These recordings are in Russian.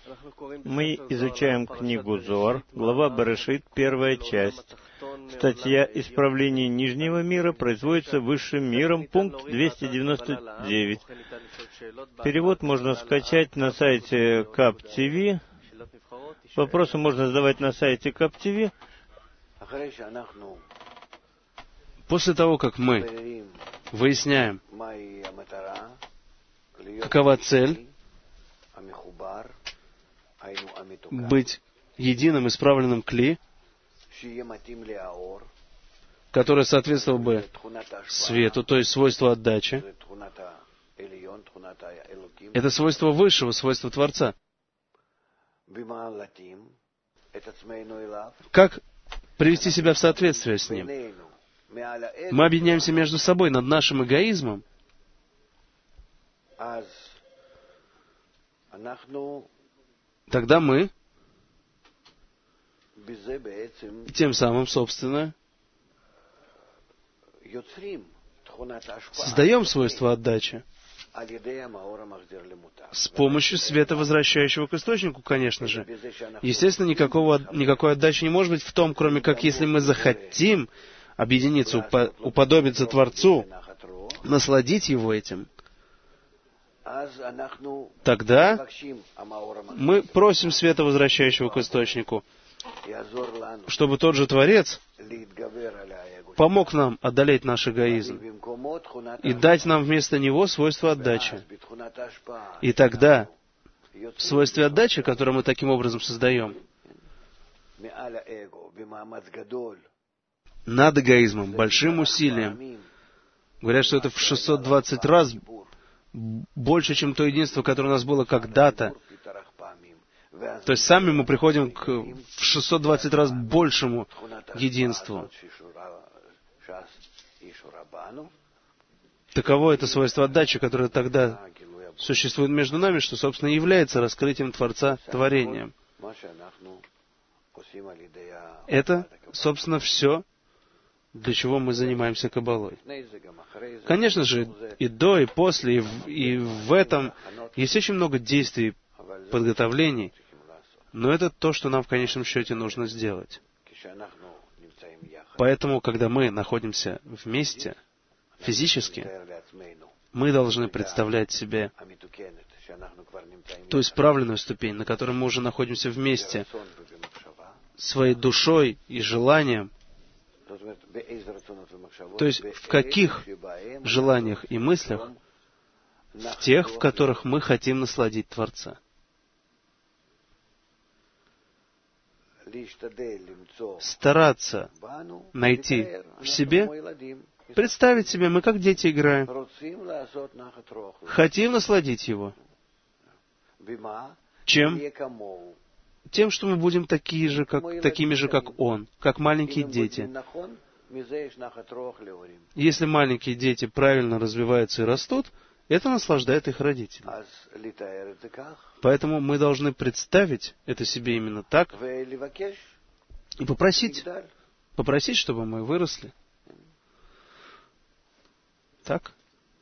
Мы изучаем книгу Зоар, глава Берешит, первая часть. Статья «Исправление нижнего мира производится высшим миром», пункт 299. Перевод можно скачать на сайте КАП-ТВ. Вопросы можно задавать на сайте КАП-ТВ. После того, как мы выясняем, какова цель быть единым исправленным кли, которое соответствовало бы свету, то есть свойству отдачи, это свойство высшего, свойство Творца. Как привести себя в соответствие с ним? Мы объединяемся между собой над нашим эгоизмом. Тогда мы тем самым, собственно, создаем свойство отдачи с помощью света, возвращающего к источнику, конечно же. Естественно, никакой отдачи не может быть в том, кроме как если мы захотим объединиться, уподобиться Творцу, насладить Его этим. Тогда мы просим света, возвращающего к источнику, чтобы тот же Творец помог нам одолеть наш эгоизм и дать нам вместо него свойство отдачи. И тогда в свойстве отдачи, которое мы таким образом создаем, над эгоизмом, большим усилием, говорят, что это в 620 раз больше, чем то единство, которое у нас было когда-то. То есть сами мы приходим в 620 раз большему единству. Таково это свойство отдачи, которое тогда существует между нами, что, собственно, является раскрытием Творца творением. Это, собственно, все, для чего мы занимаемся каббалой. Конечно же, и до, и после, и в этом есть очень много действий, подготовлений, но это то, что нам в конечном счете нужно сделать. Поэтому, когда мы находимся вместе, физически, мы должны представлять себе ту исправленную ступень, на которой мы уже находимся вместе, своей душой и желанием. То есть в каких желаниях и мыслях? В тех, в которых мы хотим насладить Творца. Стараться найти в себе, представить себе, мы как дети играем. Хотим насладить Его. Чем? Тем, что мы будем такими же, как Он, как маленькие дети. Если маленькие дети правильно развиваются и растут, это наслаждает их родителей. Поэтому мы должны представить это себе именно так и попросить, чтобы мы выросли. Так?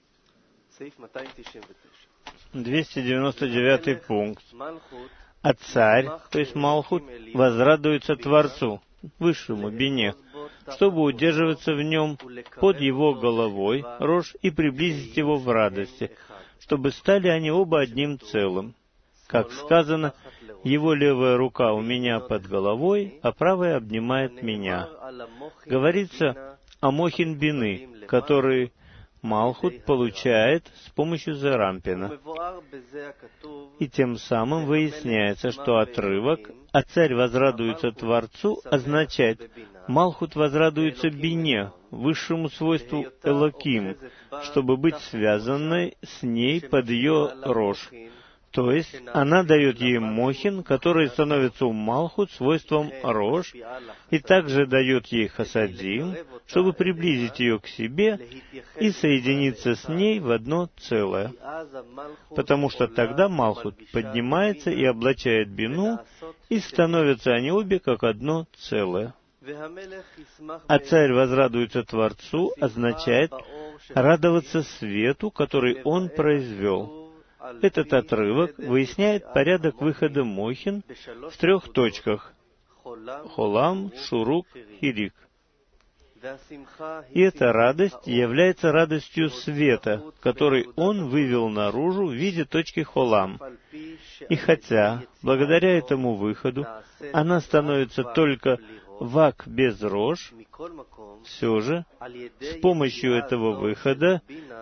299 пункт. А царь, то есть Малхут, возрадуется Творцу, высшему Бине, чтобы удерживаться в нем под его головой, Рош, и приблизить его в радости, чтобы стали они оба одним целым. Как сказано, его левая рука у меня под головой, а правая обнимает меня. Говорится о Мохин Бины, который Малхут получает с помощью Зерампина. И тем самым выясняется, что отрывок «А царь возрадуется Творцу» означает «Малхут возрадуется Бине», высшему свойству Элоким, чтобы быть связанной с ней под ее Рош. То есть она дает ей Мохин, который становится у Малхут свойством Рош, и также дает ей Хасадим, чтобы приблизить ее к себе и соединиться с ней в одно целое. Потому что тогда Малхут поднимается и облачает Бину, и становятся они обе как одно целое. А царь возрадуется Творцу означает радоваться свету, который он произвел. Этот отрывок выясняет порядок выхода мохин в 3 точках — холам, шурук, хирик. И эта радость является радостью света, который он вывел наружу в виде точки холам. И хотя, благодаря этому выходу, она становится только вак без рож, все же, с помощью этого выхода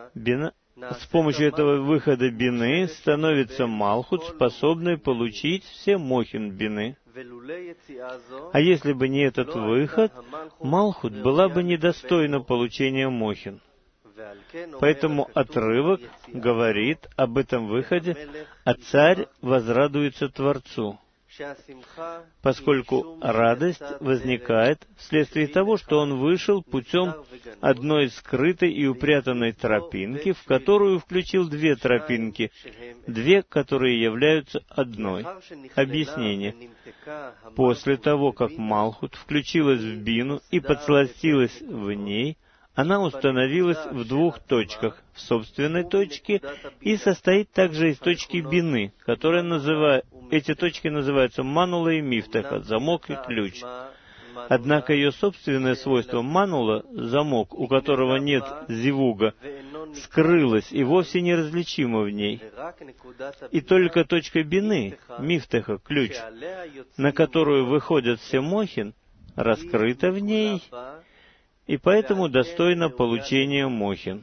бины становится малхут, способный получить все мохин бины. А если бы не этот выход, малхут была бы недостойна получения мохин. Поэтому отрывок говорит об этом выходе, а царь возрадуется Творцу, поскольку радость возникает вследствие того, что он вышел путем одной скрытой и упрятанной тропинки, в которую включил 2 тропинки, 2, которые являются одной. Объяснение. После того, как Малхут включилась в бину и подсластилась в ней, она установилась в 2 точках, в собственной точке, и состоит также из точки бины, эти точки называются манула и мифтаха, замок и ключ. Однако ее собственное свойство манула, замок, у которого нет зивуга, скрылось и вовсе неразличимо в ней. И только точка бины, мифтаха, ключ, на которую выходят все мохин, раскрыта в ней, и поэтому достойно получения мохин.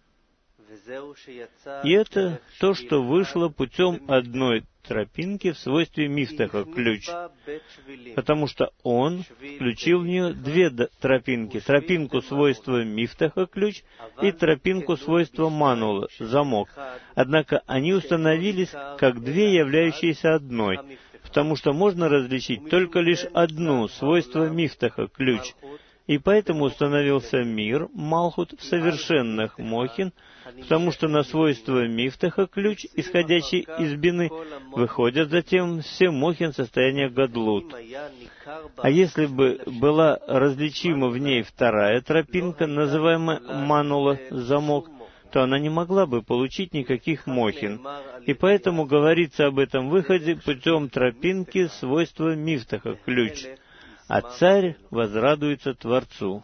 И это то, что вышло путем одной тропинки в свойстве мифтаха, ключ, потому что он включил в нее 2 тропинки, тропинку свойства мифтаха, ключ, и тропинку свойства манула, замок. Однако они установились как 2 являющиеся одной, потому что можно различить только лишь одну свойство мифтаха, ключ. И поэтому установился мир, Малхут, в совершенных мохин, потому что на свойство мифтаха, ключ, исходящий из бины, выходят затем все мохин состояния гадлут. А если бы была различима в ней 2 тропинка, называемая манула, замок, то она не могла бы получить никаких мохин. И поэтому говорится об этом выходе путем тропинки свойства мифтаха, ключ. А царь возрадуется Творцу.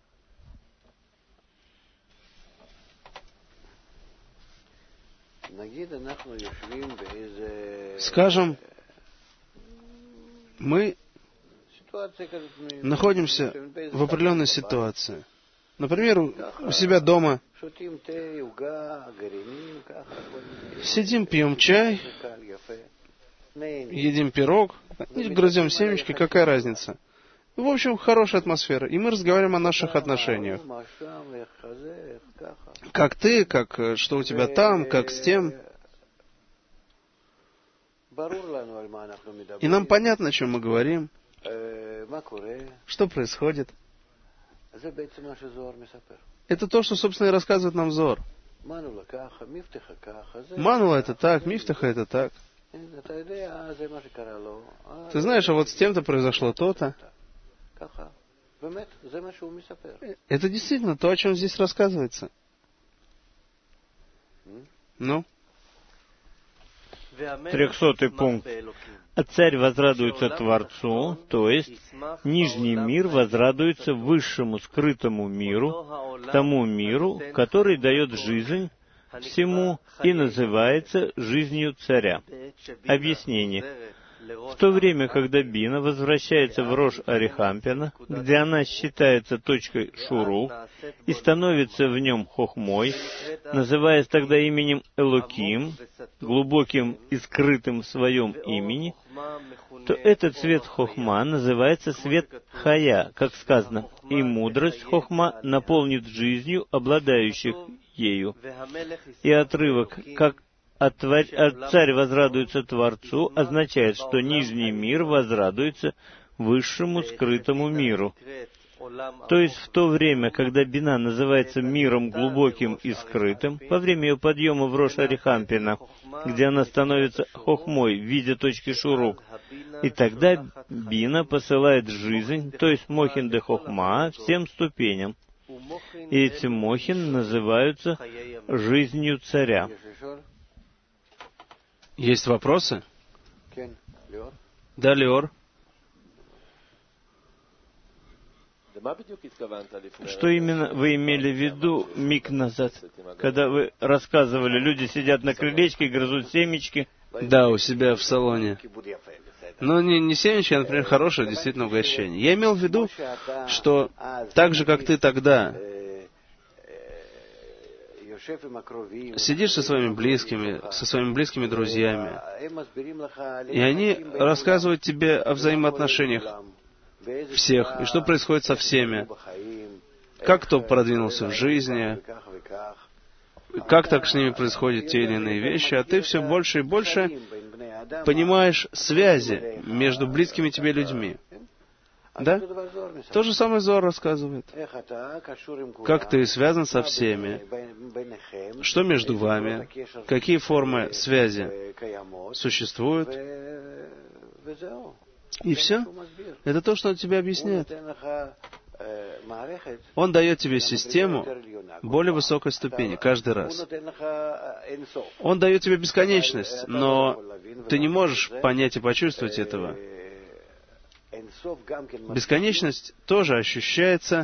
Скажем, мы находимся в определенной ситуации. Например, у себя дома сидим, пьем чай, едим пирог, грызем семечки, какая разница? В общем, хорошая атмосфера, и мы разговариваем о наших отношениях. Как ты, что у тебя там, как с тем. И нам понятно, о чем мы говорим, что происходит. Это то, что, собственно, и рассказывает нам Зор. Манула это так, мифтаха это так. Ты знаешь, а вот с тем-то произошло то-то. Это действительно то, о чем здесь рассказывается. Ну? 300-й пункт. А царь возрадуется Творцу, то есть нижний мир возрадуется высшему скрытому миру, тому миру, который дает жизнь всему и называется жизнью царя. Объяснение. В то время, когда бина возвращается в рож Арихампина, где она считается точкой шурук и становится в нем хохмой, называясь тогда именем Элоким, глубоким и скрытым в своем имени, то этот свет хохма называется свет хая, как сказано, и мудрость хохма наполнит жизнью обладающих ею. И отрывок «как царь возрадуется Творцу» означает, что нижний мир возрадуется высшему скрытому миру. То есть в то время, когда бина называется миром глубоким и скрытым, во время ее подъема в рош Арихампина, где она становится хохмой в виде точки шурук, и тогда бина посылает жизнь, то есть мохин де хохма, всем ступеням. И эти мохин называются жизнью царя. Есть вопросы? Да, Леор. Что именно вы имели в виду миг назад, когда вы рассказывали, люди сидят на крылечке, грызут семечки? Да, у себя в салоне. Но не семечки, а, например, хорошее действительно угощение. Я имел в виду, что так же, как ты тогда сидишь со своими близкими друзьями, и они рассказывают тебе о взаимоотношениях всех, и что происходит со всеми, как кто продвинулся в жизни, как так с ними происходят те или иные вещи, а ты все больше и больше понимаешь связи между близкими тебе людьми. Да? То же самое Зоар рассказывает. Как ты связан со всеми, что между вами, какие формы связи существуют, и все. Это то, что он тебе объясняет. Он дает тебе систему более высокой ступени каждый раз. Он дает тебе бесконечность, но ты не можешь понять и почувствовать этого. Бесконечность тоже ощущается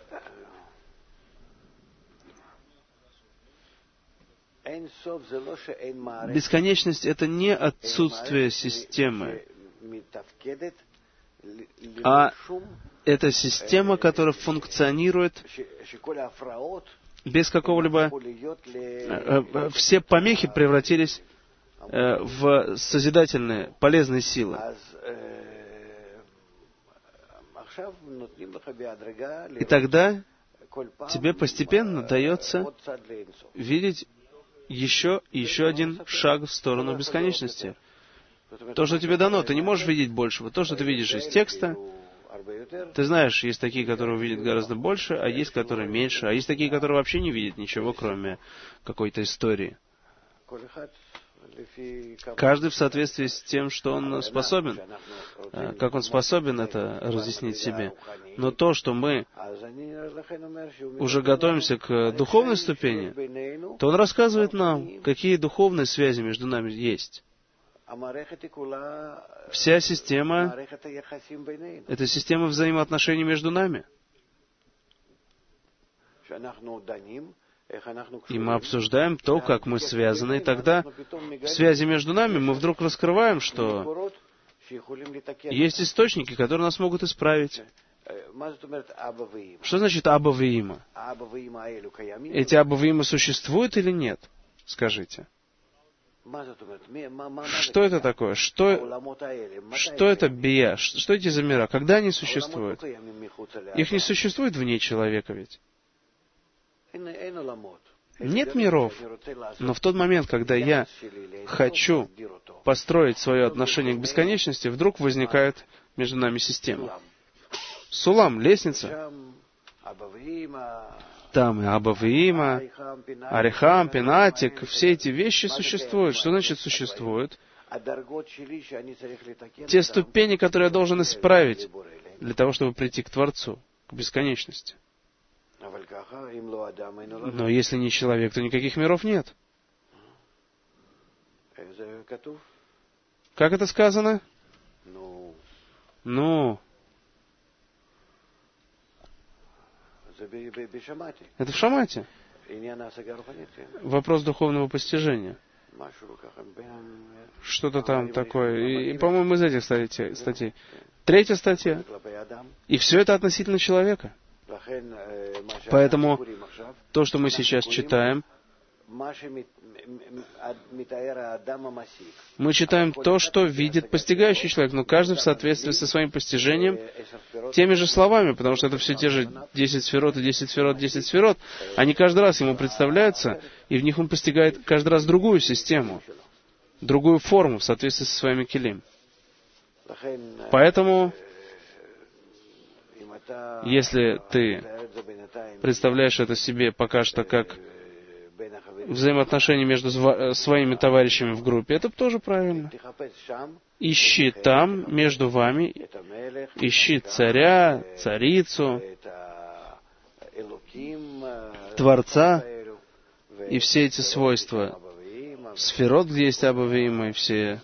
бесконечность — это не отсутствие системы, а это система, которая функционирует без какого-либо... Все помехи превратились в созидательные, полезные силы. И тогда тебе постепенно дается видеть еще один шаг в сторону бесконечности. То, что тебе дано, ты не можешь видеть большего. То, что ты видишь из текста, ты знаешь, есть такие, которые увидят гораздо больше, а есть, которые меньше, а есть такие, которые вообще не видят ничего, кроме какой-то истории. Каждый в соответствии с тем, что он способен, как он способен это разъяснить себе. Но то, что мы уже готовимся к духовной ступени, то он рассказывает нам, какие духовные связи между нами есть. Вся система — это система взаимоотношений между нами. И мы обсуждаем то, как мы связаны, и тогда в связи между нами мы вдруг раскрываем, что есть источники, которые нас могут исправить. Что значит Аба ве-Има? Эти Аба ве-Има существуют или нет? Скажите. Что это такое? Что это бия? Что эти за мира? Когда они существуют? Их не существует вне человека ведь. Нет миров. Но в тот момент, когда я хочу построить свое отношение к бесконечности, вдруг возникает между нами система. Сулам, лестница. Там и Аба ве-Има, Арихам, Пенатик, все эти вещи существуют. Что значит существуют? Те ступени, которые я должен исправить для того, чтобы прийти к Творцу, к бесконечности. Но если не человек, то никаких миров нет. Как это сказано? Это в Шамате. Вопрос духовного постижения. Что-то там такое. И, по-моему, из этих статей. 3 статья. И все это относительно человека. Поэтому то, что мы сейчас читаем, мы читаем то, что видит постигающий человек, но каждый в соответствии со своим постижением теми же словами, потому что это все те же 10 сферот и 10 сферот, 10 сферот. Они каждый раз ему представляются, и в них он постигает каждый раз другую систему, другую форму в соответствии со своими келим. Поэтому, если ты представляешь это себе пока что как взаимоотношения между своими товарищами в группе, это тоже правильно. Ищи там, между вами, ищи царя, царицу, Творца, и все эти свойства сферот, где есть Абавиим, и все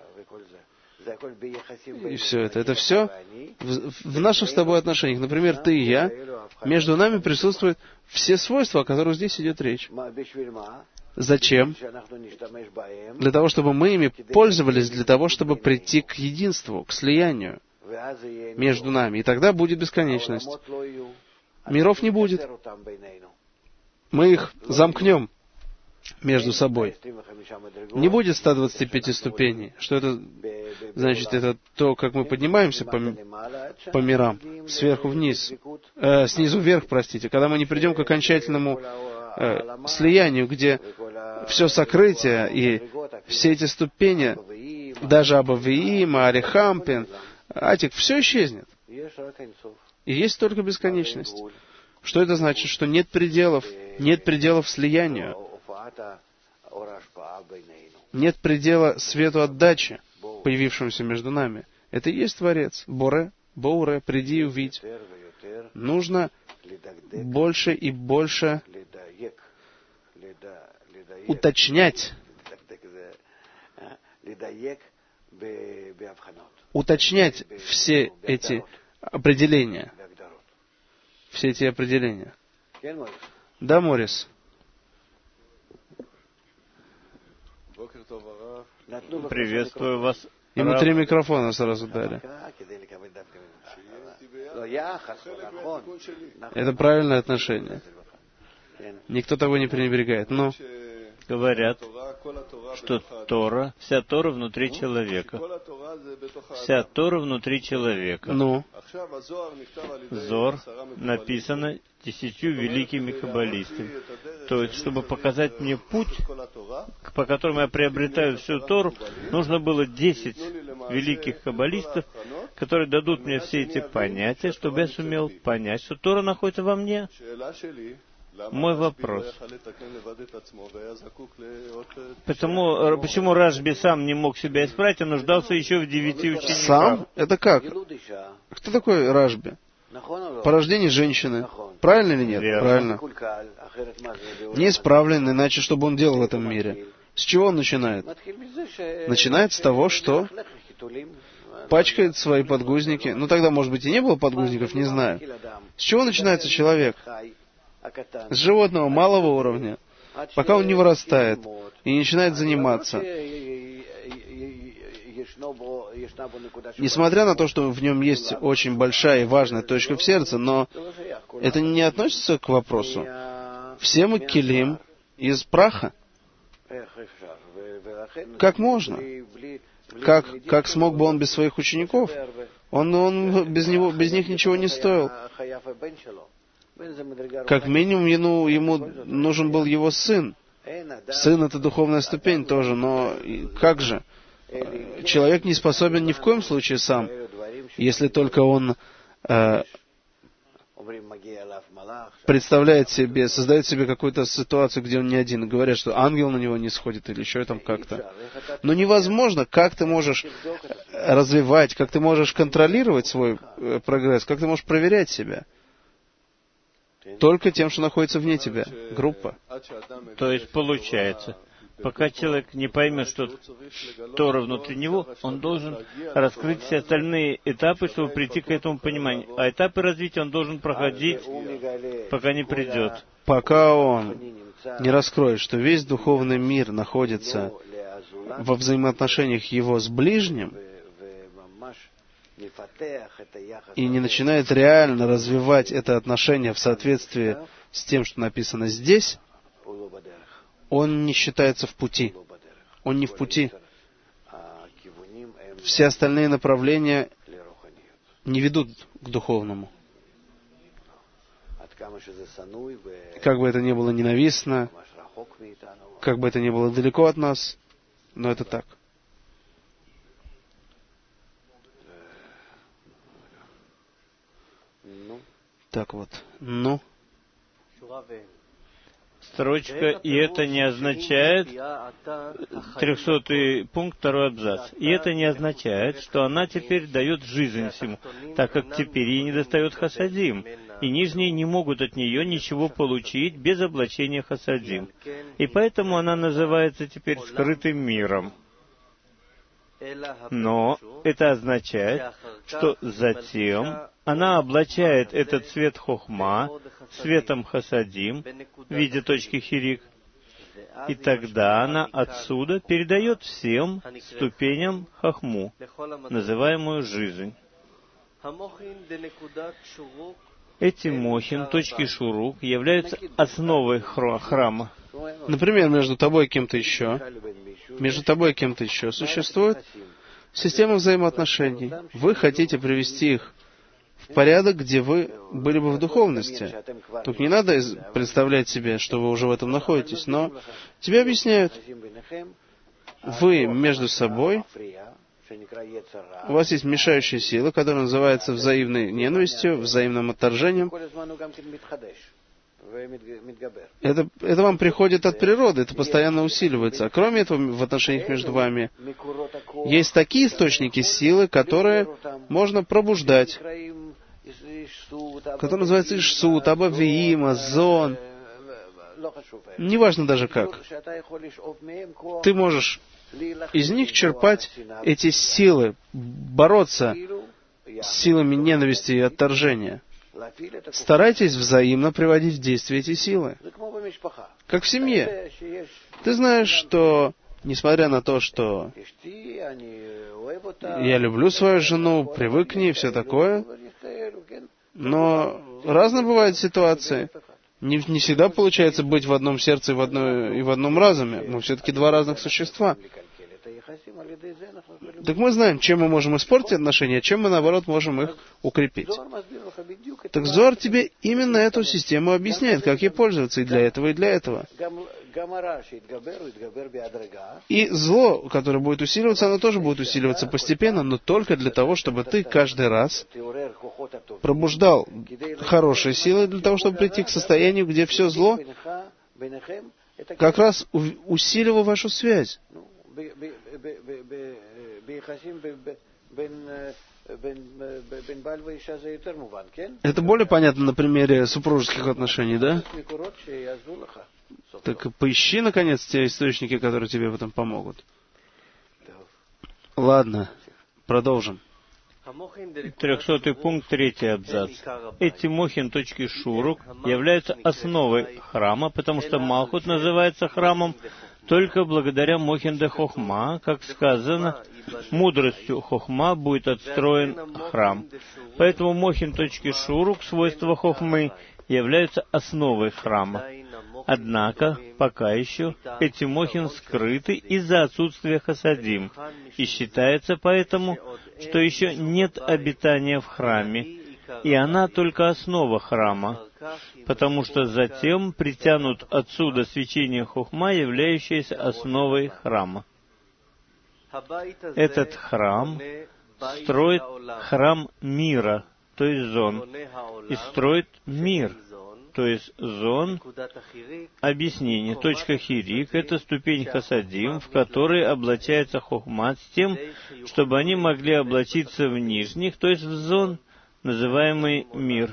это. Это все в наших с тобой отношениях. Например, ты и я, между нами присутствуют все свойства, о которых здесь идет речь. Зачем? Для того, чтобы мы ими пользовались, для того, чтобы прийти к единству, к слиянию между нами. И тогда будет бесконечность. Миров не будет. Мы их замкнем между собой. Не будет 125 ступеней. Что это значит? Это то, как мы поднимаемся по мирам, сверху вниз, снизу вверх, простите. Когда мы не придем к окончательному слиянию, где все сокрытие и все эти ступени, даже Абавиим, Арихампин, Атик, все исчезнет. И есть только бесконечность. Что это значит? Что нет пределов слиянию. Нет предела свету отдачи, появившемуся между нами. Это и есть Творец. Боре, Боуре, приди и увидь. Нужно больше и больше уточнять все эти определения. Все эти определения. Да, Морис? Приветствую вас. Ему 3 микрофона сразу дали. Это правильное отношение. Никто того не пренебрегает. Но говорят, что Тора, вся Тора внутри человека. Вся Тора внутри человека. Ну? Зор написано 10 великими каббалистами. То есть, чтобы показать мне путь, по которому я приобретаю всю Тору, нужно было 10 великих каббалистов, которые дадут мне все эти понятия, чтобы я сумел понять, что Тора находится во мне. Мой вопрос. Почему Рашби сам не мог себя исправить, а нуждался еще в 9 учениках? Сам? Это как? Кто такой Рашби? Порождение женщины. Правильно или нет? Верно. Правильно. Неисправлен, иначе что бы он делал в этом мире? С чего он начинает? Начинает с того, что пачкает свои подгузники. Ну, тогда, может быть, и не было подгузников, не знаю. С чего начинается человек? С животного малого уровня, пока он не вырастает и не начинает заниматься. Несмотря на то, что в нем есть очень большая и важная точка в сердце, но это не относится к вопросу. Все мы келим из праха. Как можно? Как смог бы он без своих учеников? Он без них ничего не стоил. Как минимум, ему нужен был его сын. Сын — это духовная ступень тоже, но как же? Человек не способен ни в коем случае сам, если только он представляет себе, создает себе какую-то ситуацию, где он не один. Говорят, что ангел на него не сходит или еще там как-то. Но невозможно, как ты можешь развивать, как ты можешь контролировать свой прогресс, как ты можешь проверять себя. Только тем, что находится вне тебя. Группа. То есть получается, пока человек не поймет, что Тора внутри него, он должен раскрыть все остальные этапы, чтобы прийти к этому пониманию. А этапы развития он должен проходить, пока не придет. Пока он не раскроет, что весь духовный мир находится во взаимоотношениях его с ближним, и не начинает реально развивать это отношение в соответствии с тем, что написано здесь, он не считается в пути. Он не в пути. Все остальные направления не ведут к духовному. Как бы это ни было ненавистно, как бы это ни было далеко от нас, но это так. Так вот, ну. Строчка, и это не означает, 300-й пункт, 2-й абзац. И это не означает, что она теперь дает жизнь всему, так как теперь ей недостает хасадим. и нижние не могут от нее ничего получить без облачения хасадим. И поэтому она называется теперь скрытым миром. Но это означает, что затем она облачает этот свет хохма светом хасадим в виде точки хирик, и тогда она отсюда передает всем ступеням хохму, называемую жизнь. Эти мохин, точки шурук, являются основой храма. Например, между тобой и кем-то еще существует система взаимоотношений. Вы хотите привести их в порядок, где вы были бы в духовности. Тут не надо представлять себе, что вы уже в этом находитесь, но тебе объясняют. Вы между собой, у вас есть мешающая сила, которая называется взаимной ненавистью, взаимным отторжением. Это вам приходит от природы, это постоянно усиливается. А кроме этого, в отношениях между вами есть такие источники силы, которые можно пробуждать, которые называются Ишсут, Абавиима, Зон. Неважно даже как. Ты можешь из них черпать эти силы, бороться с силами ненависти и отторжения. Старайтесь взаимно приводить в действие эти силы. Как в семье. Ты знаешь, что, несмотря на то, что я люблю свою жену, привык к ней, все такое, но разные бывают ситуации. Не всегда получается быть в одном сердце и в одном разуме. Мы все-таки два разных существа. Так мы знаем, чем мы можем испортить отношения, а чем мы, наоборот, можем их укрепить. Так Зоар тебе именно эту систему объясняет, как ей пользоваться и для этого, и для этого. И зло, которое будет усиливаться, оно тоже будет усиливаться постепенно, но только для того, чтобы ты каждый раз пробуждал хорошие силы, для того, чтобы прийти к состоянию, где все зло как раз усиливало вашу связь. Это более понятно на примере супружеских отношений, да? Так поищи, наконец, те источники, которые тебе в этом помогут. Ладно, продолжим. 300 пункт, 3 абзац. Эти мохин, точки шурук, являются основой храма, потому что Малхут называется храмом только благодаря мохин де хохма, как сказано, мудростью хохма будет отстроен храм. Поэтому мохин, точки шурук, свойства хохмы, являются основой храма. Однако, пока еще, эти мохин скрыты из-за отсутствия хасадим, и считается поэтому, что еще нет обитания в храме, и она только основа храма, потому что затем притянут отсюда свечение хохма, являющееся основой храма. Этот храм строит храм мира, то есть зон, и строит мир, то есть зон. Объяснение. Точка хирик — это ступень хасадим, в которой облачается хохма с тем, чтобы они могли облачиться в нижних, то есть в зон, называемый мир.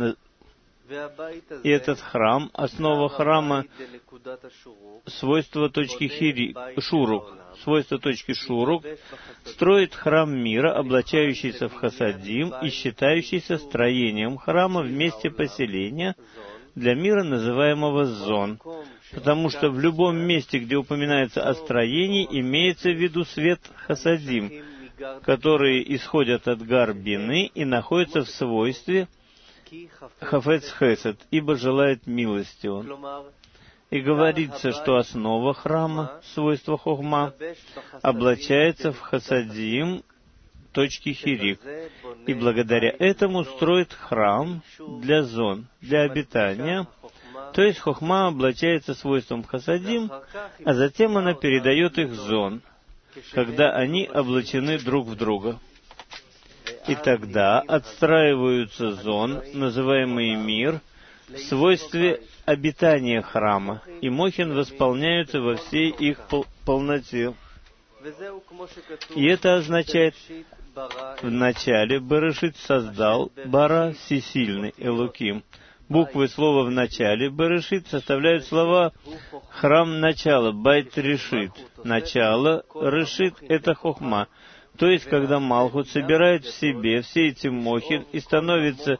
И этот храм, основа храма, свойство точки шурук, свойство точки шурук, строит храм мира, облачающийся в хасадим и считающийся строением храма в месте поселения для мира, называемого зон, потому что в любом месте, где упоминается о строении, имеется в виду свет хасадим, которые исходят от гар бины и находятся в свойстве хафец хесед, ибо желает милости он. И говорится, что основа храма, свойство хохма, облачается в хасадим, точки хирик, и благодаря этому строит храм для зон, для обитания, то есть хохма облачается свойством хасадим, а затем она передает их зон, когда они облачены друг в друга. И тогда отстраиваются зон, называемый мир, в свойстве обитания храма, и мохин восполняются во всей их полноте. И это означает, Вначале Берешит создал Бара, всесильный Элоким. Буквы слова «в начале» Берешит составляют слова «храм начала», Байт Решит. Начало, Решит — это Хохма. То есть, когда Малхут собирает в себе все эти мохин и становится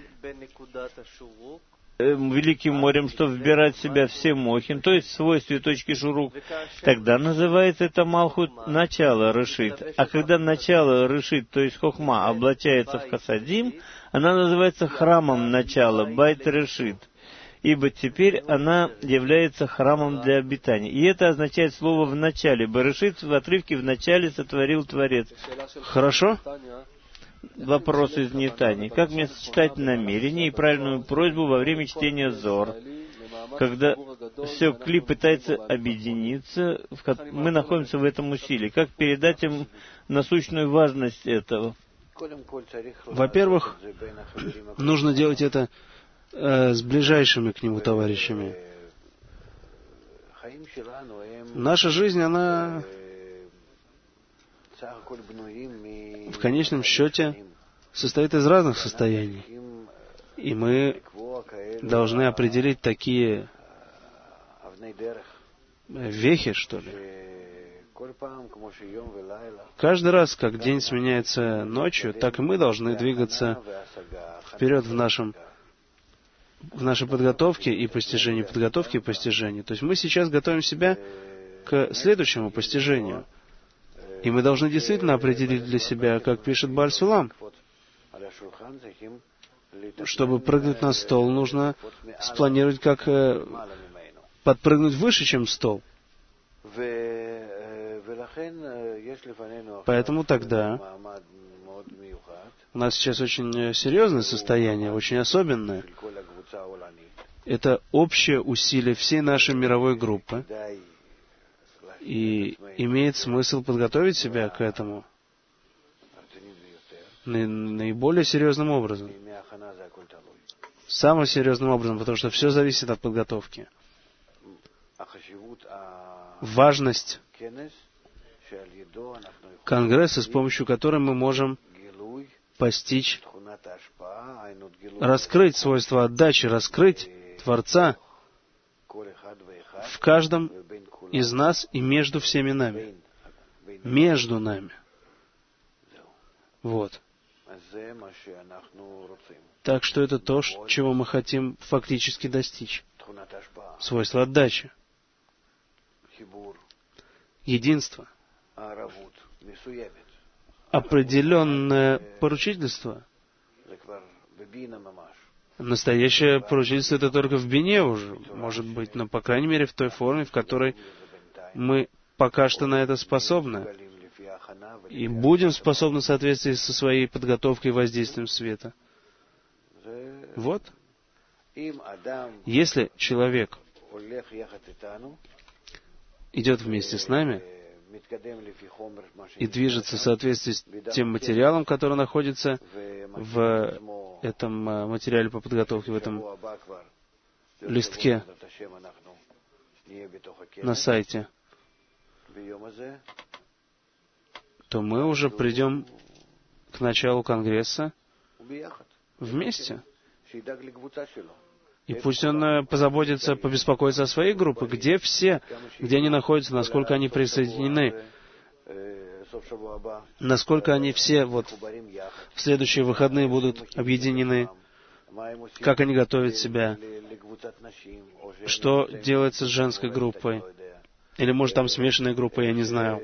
великим морем, чтобы вбирать в себя все мохин, то есть в свойстве точки шурук, тогда называется это Малхут начало Решит. А когда начало Решит, то есть Хохма, облачается в Хасадим, она называется храмом начала, Байт Решит. Ибо теперь она является храмом для обитания. И это означает слово «в начале». Берешит в отрывке «в начале сотворил Творец». Хорошо? Вопрос из Нитани. Как мне сочетать намерение и правильную просьбу во время чтения Зор? Когда все Кли пытается объединиться, мы находимся в этом усилии. Как передать им насущную важность этого? Во-первых, нужно делать это с ближайшими к нему товарищами. Наша жизнь, она в конечном счете состоит из разных состояний. И мы должны определить такие вехи, что ли. Каждый раз, как день сменяется ночью, так и мы должны двигаться вперед в нашей подготовке и постижении, подготовке и постижении. То есть мы сейчас готовим себя к следующему постижению. И мы должны действительно определить для себя, как пишет Бааль Сулам. Чтобы прыгнуть на стол, нужно спланировать, как подпрыгнуть выше, чем стол. Поэтому тогда у нас сейчас очень серьезное состояние, очень особенное. Это общее усилие всей нашей мировой группы. И имеет смысл подготовить себя к этому наиболее серьезным образом. Самым серьезным образом, потому что все зависит от подготовки. Важность Конгресса, с помощью которой мы можем постичь, раскрыть свойства отдачи, раскрыть Творца в каждом из нас и между всеми нами. Между нами. Вот. Так что это то, чего мы хотим фактически достичь. Свойство отдачи. Единство. Определенное поручительство. Настоящее поручительство это только в бине уже, может быть, но по крайней мере в той форме, в которой мы пока что на это способны. И будем способны в соответствии со своей подготовкой и воздействием света. Вот. Если человек идет вместе с нами и движется в соответствии с тем материалом, который находится в этом материале по подготовке, в этом листке на сайте, то мы уже придем к началу Конгресса вместе. И пусть он позаботится, побеспокоится о своей группе, где все, где они находятся, насколько они присоединены, насколько они все вот в следующие выходные будут объединены, как они готовят себя, что делается с женской группой, или может там смешанная группа, я не знаю.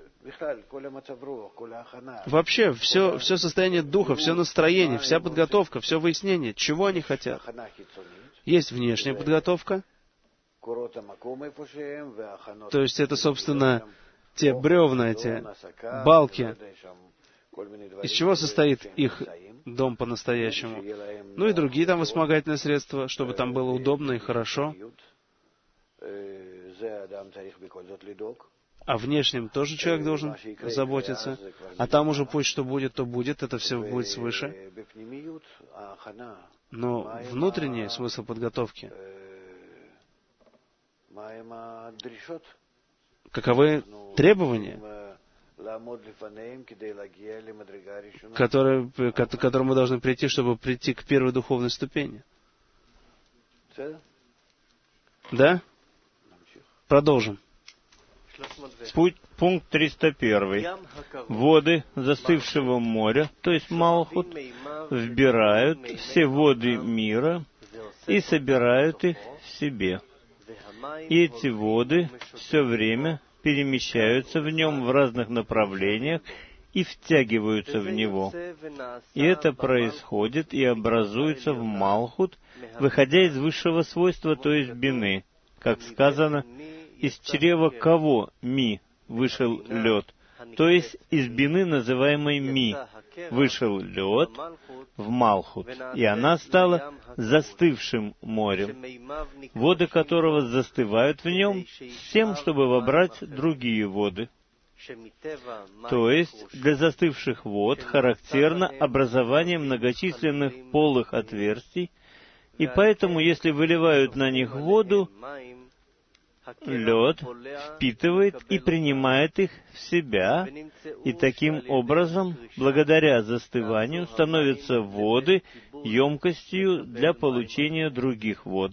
Вообще, все состояние духа, все настроение, вся подготовка, все выяснение, чего они хотят. Есть внешняя подготовка, то есть это, собственно, те бревна, эти балки, из чего состоит их дом по-настоящему. Ну и другие там вспомогательные средства, чтобы там было удобно и хорошо. О внешнем тоже человек должен заботиться. А там уже пусть что будет, то будет. Это все будет свыше. Но внутренний смысл подготовки. Каковы требования? к которому мы должны прийти, чтобы прийти к первой духовной ступени. Да? Продолжим. Пункт 301. Воды застывшего моря, то есть Малхут, вбирают все воды мира и собирают их в себе. И эти воды все время перемещаются в нем в разных направлениях и втягиваются в него. И это происходит и образуется в Малхут, выходя из высшего свойства, то есть бины. Как сказано, из чрева кого, Ми, вышел лед, то есть из бины, называемой Ми, вышел лед в Малхут, и она стала застывшим морем, воды которого застывают в нем с тем, чтобы вобрать другие воды. То есть для застывших вод характерно образование многочисленных полых отверстий, и поэтому, если выливают на них воду, лед впитывает и принимает их в себя, и таким образом, благодаря застыванию, становятся воды емкостью для получения других вод.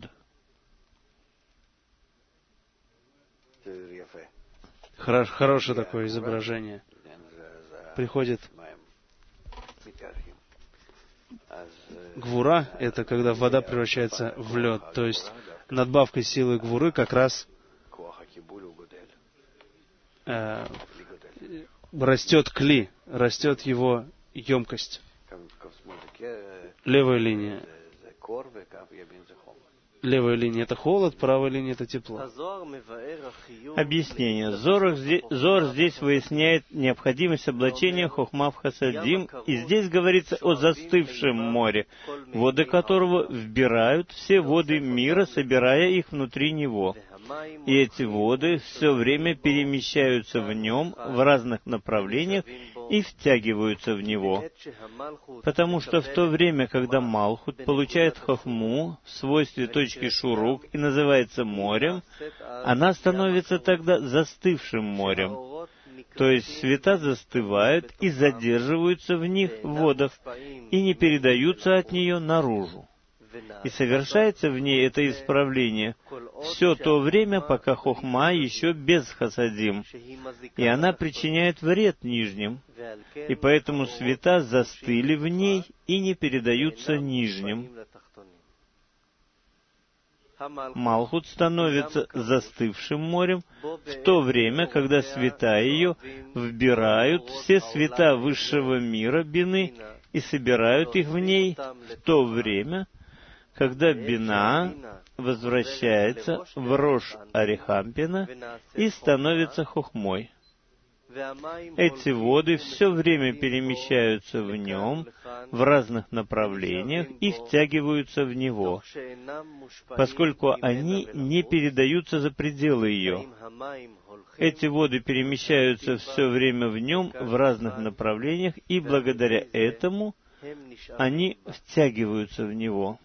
Хорошее такое изображение. Приходит гвура, это когда вода превращается в лед, то есть надбавкой силы гвуры как раз растет кли, растет его емкость. Левая линия. Левая линия — это холод, правая линия — это тепло. Объяснение. Зор здесь выясняет необходимость облачения хохма в хасадим, и здесь говорится о застывшем море, воды которого вбирают все воды мира, собирая их внутри него. И эти воды все время перемещаются в нем в разных направлениях и втягиваются в него. Потому что в то время, когда Малхут получает хохму в свойстве точки шурук и называется морем, она становится тогда застывшим морем. То есть света застывают и задерживаются в них в водах и не передаются от нее наружу. И совершается в ней это исправление все то время, пока хохма еще без хасадим, и она причиняет вред нижним, и поэтому света застыли в ней и не передаются нижним. Малхут становится застывшим морем в то время, когда света ее вбирают все света высшего мира бины и собирают их в ней в то время, когда бина возвращается в Рош Арихампина и становится хохмой. Эти воды все время перемещаются в нем в разных направлениях и втягиваются в него, поскольку они не передаются за пределы ее. Эти воды перемещаются все время в нем в разных направлениях, и благодаря этому они втягиваются в него.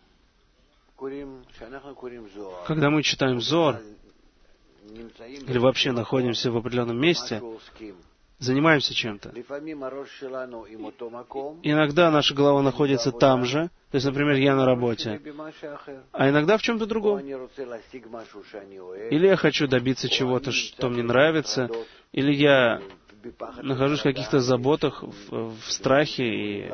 Когда мы читаем Зор, или вообще находимся в определенном месте, занимаемся чем-то, иногда наша голова находится там же, то есть, например, я на работе, а иногда в чем-то другом. Или я хочу добиться чего-то, что мне нравится, или я нахожусь в каких-то заботах, в страхе и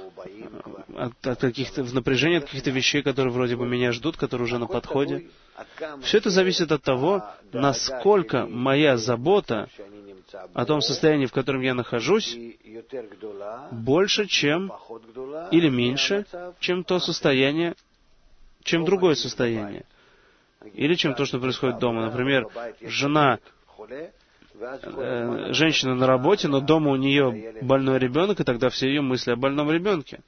в напряжении от каких-то вещей, которые вроде бы меня ждут, которые уже на подходе. Все это зависит от того, насколько моя забота о том состоянии, в котором я нахожусь, больше, чем или меньше, чем то состояние, чем другое состояние. Или чем то, что происходит дома. Например, женщина на работе, но дома у нее больной ребенок, и тогда все ее мысли о больном ребенке.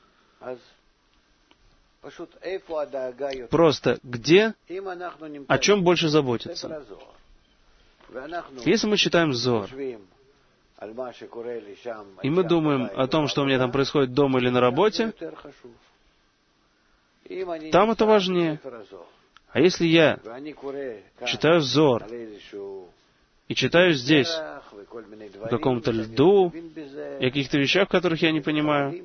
Просто где, о чем больше заботиться? Если мы читаем Зор, и мы думаем о том, что у меня там происходит дома или на работе, там это важнее. А если я читаю Зор и читаю здесь о каком-то льду, и о каких-то вещах, которых я не понимаю,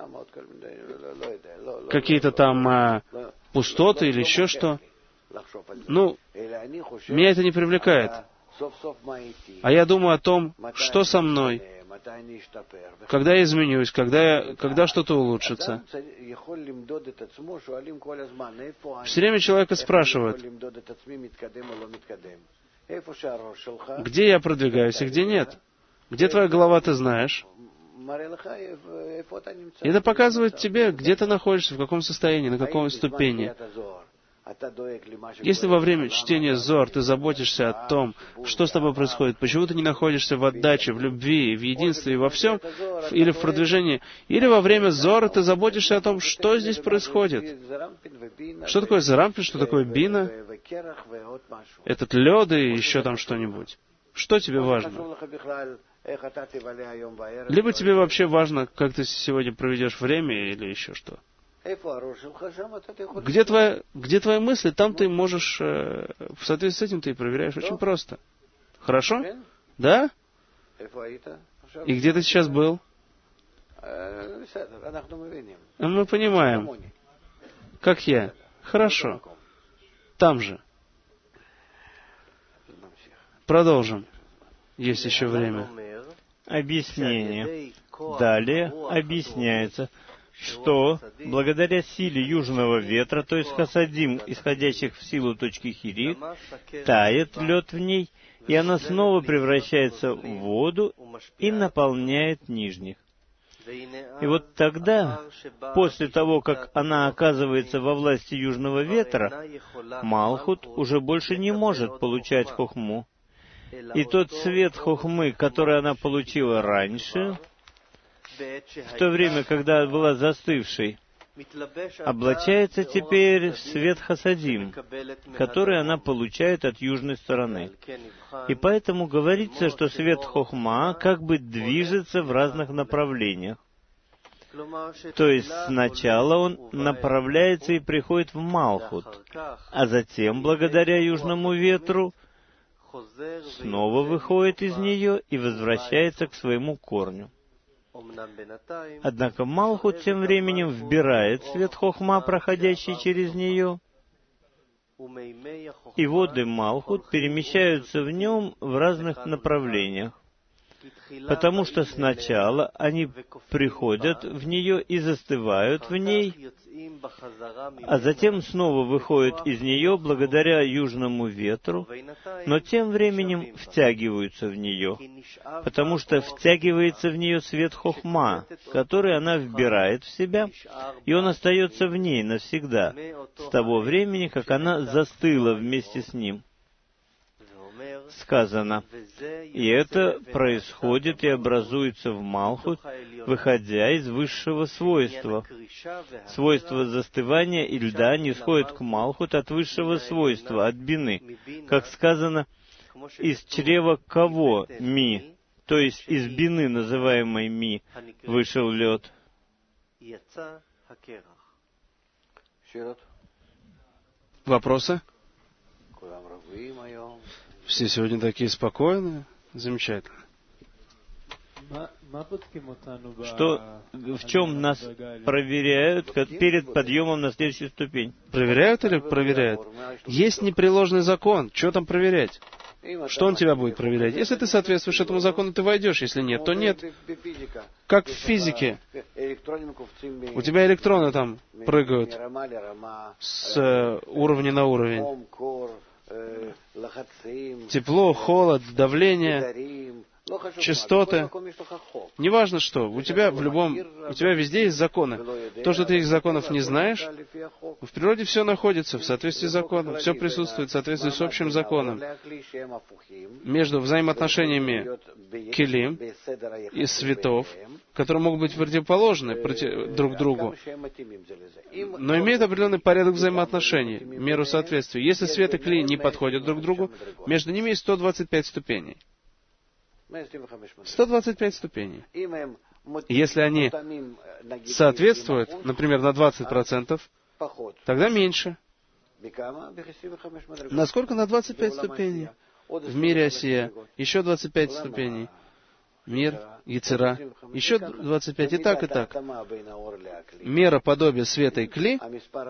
какие-то там пустоты или еще что. Ну, меня это не привлекает. А я думаю о том, что со мной, когда я изменюсь, когда что-то улучшится. Все время человека спрашивают, где я продвигаюсь и где нет. Где твоя голова, ты знаешь. И это показывает тебе, где ты находишься, в каком состоянии, на какой ступени. Если во время чтения Зоар ты заботишься о том, что с тобой происходит, почему ты не находишься в отдаче, в любви, в единстве, во всем, или в продвижении, или во время Зоара ты заботишься о том, что здесь происходит. Что такое зарампин, что такое бина, этот лед и еще там что-нибудь. Что тебе важно? Либо тебе вообще важно, как ты сегодня проведешь время, или еще что. Где твои мысли, там ты можешь, в соответствии с этим ты и проверяешь. Очень просто. Хорошо? Да? И где ты сейчас был? Мы понимаем. Как я? Хорошо. Там же. Продолжим. Есть еще время. Объяснение. Далее объясняется, что благодаря силе южного ветра, то есть хасадим, исходящих в силу точки Хирик, тает лед в ней, и она снова превращается в воду и наполняет нижних. И вот тогда, после того, как она оказывается во власти южного ветра, Малхут уже больше не может получать хохму. И тот свет хохмы, который она получила раньше, в то время, когда была застывшей, облачается теперь в свет хасадим, который она получает от южной стороны. И поэтому говорится, что свет хохма как бы движется в разных направлениях. То есть сначала он направляется и приходит в Малхут, а затем, благодаря южному ветру, снова выходит из нее и возвращается к своему корню. Однако Малхут тем временем вбирает свет хохма, проходящий через нее, и воды Малхут перемещаются в нем в разных направлениях, потому что сначала они приходят в нее и застывают в ней, а затем снова выходят из нее благодаря южному ветру, но тем временем втягиваются в нее, потому что втягивается в нее свет хохма, который она вбирает в себя, и он остается в ней навсегда, с того времени, как она застыла вместе с ним. Сказано, и это происходит и образуется в Малхут, выходя из высшего свойства. Свойство застывания и льда не сходит к Малхут от высшего свойства, от бины. Как сказано, из чрева кого ми, то есть из бины, называемой ми, вышел лед. Вопросы? Все сегодня такие спокойные. Замечательно. В чем нас проверяют перед подъемом на следующую ступень? Проверяют или проверяют? Есть непреложный закон. Что там проверять? Что он тебя будет проверять? Если ты соответствуешь этому закону, ты войдешь. Если нет, то нет. Как в физике. У тебя электроны там прыгают с уровня на уровень. Тепло, холод, давление, частоты. Неважно что, у тебя везде есть законы. То, что ты этих законов не знаешь, в природе все находится в соответствии с законом, все присутствует в соответствии с общим законом. Между взаимоотношениями келим и светов, которые могут быть противоположны друг другу, но имеют определенный порядок взаимоотношений, меру соответствия. Если свет и кли не подходят друг к другу, между ними есть 125 ступеней. 125 ступеней. Если они соответствуют, например, на 20%, тогда меньше. Насколько на 25 ступеней? в мире Осия еще 25 ступеней. Мир, Яцера, еще 25, и так, и так. Мера подобия света и кли,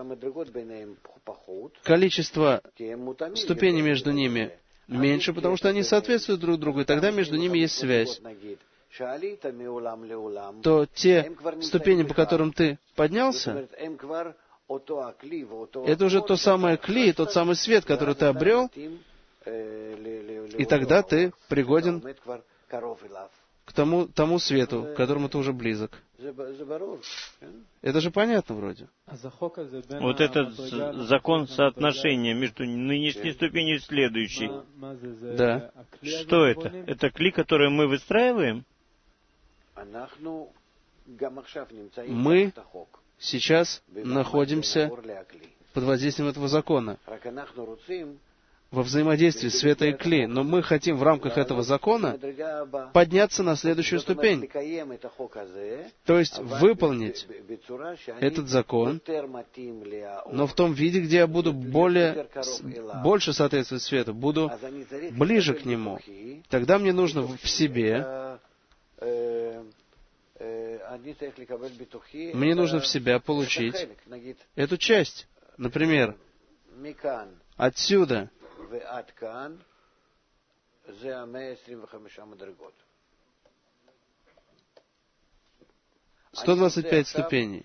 количество ступеней между ними меньше, потому что они соответствуют друг другу, и тогда между ними есть связь. То те ступени, по которым ты поднялся, это уже то самое кли, тот самый свет, который ты обрел, и тогда ты пригоден к тому свету, к которому ты уже близок. Это же понятно вроде. Вот этот закон соотношения между нынешней ступенью и следующей. Да. Что это? Это кли, который мы выстраиваем? Мы сейчас находимся под воздействием этого закона, во взаимодействии света и кли, но мы хотим в рамках этого закона подняться на следующую ступень, то есть выполнить этот закон, но в том виде, где я буду больше соответствовать свету, буду ближе к нему. Тогда мне нужно в себе, мне нужно в себя получить эту часть. Например, отсюда 125 ступеней.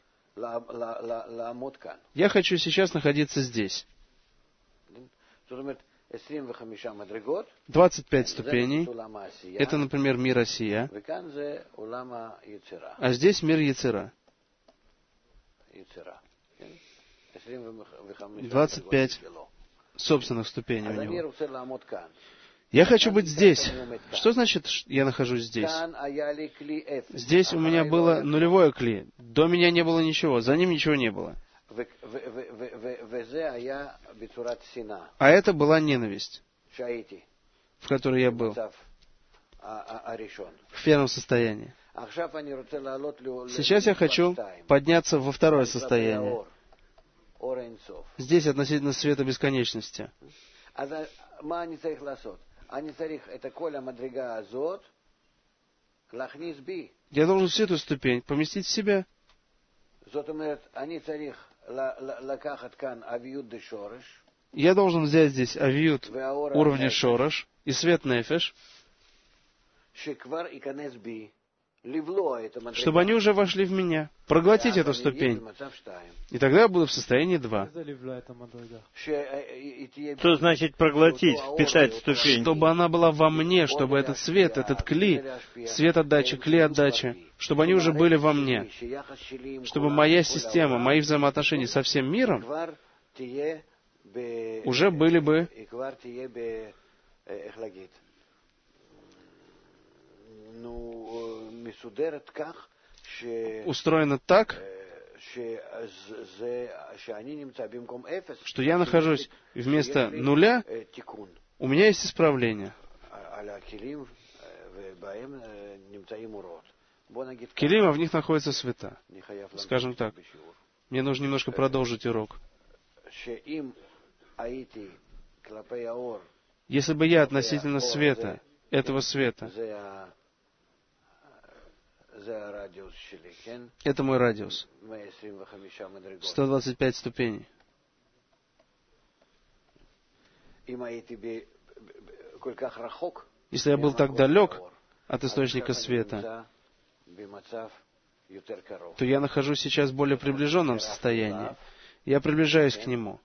Я хочу сейчас находиться здесь. 25 ступеней. Это, например, мир Осия. А здесь мир Яцера. 25 собственных ступеней у него. Я хочу быть здесь. Что значит, я нахожусь здесь? Здесь у меня было нулевое кли. До меня не было ничего, за ним ничего не было. А это была ненависть, в которой я был, в первом состоянии. Сейчас я хочу подняться во второе состояние. Здесь относительно света бесконечности. Я должен всю эту ступень поместить в себя. Я должен взять здесь авиют уровня шораш и свет нефеш, чтобы они уже вошли в меня, проглотить эту ступень. И тогда я буду в состоянии 2. Что значит проглотить, впитать ступень? Чтобы она была во мне, чтобы этот свет, этот кли, свет отдачи, кли отдачи, чтобы они уже были во мне. Чтобы моя система, мои взаимоотношения со всем миром уже были бы устроено так, что я нахожусь вместо нуля, у меня есть исправление. Келим, а в них находятся света. Скажем так. Мне нужно немножко продолжить урок. Если бы я относительно света, этого света, это мой радиус. 125 ступеней. Если я был так далек от источника света, то я нахожусь сейчас в более приближенном состоянии. Я приближаюсь к нему.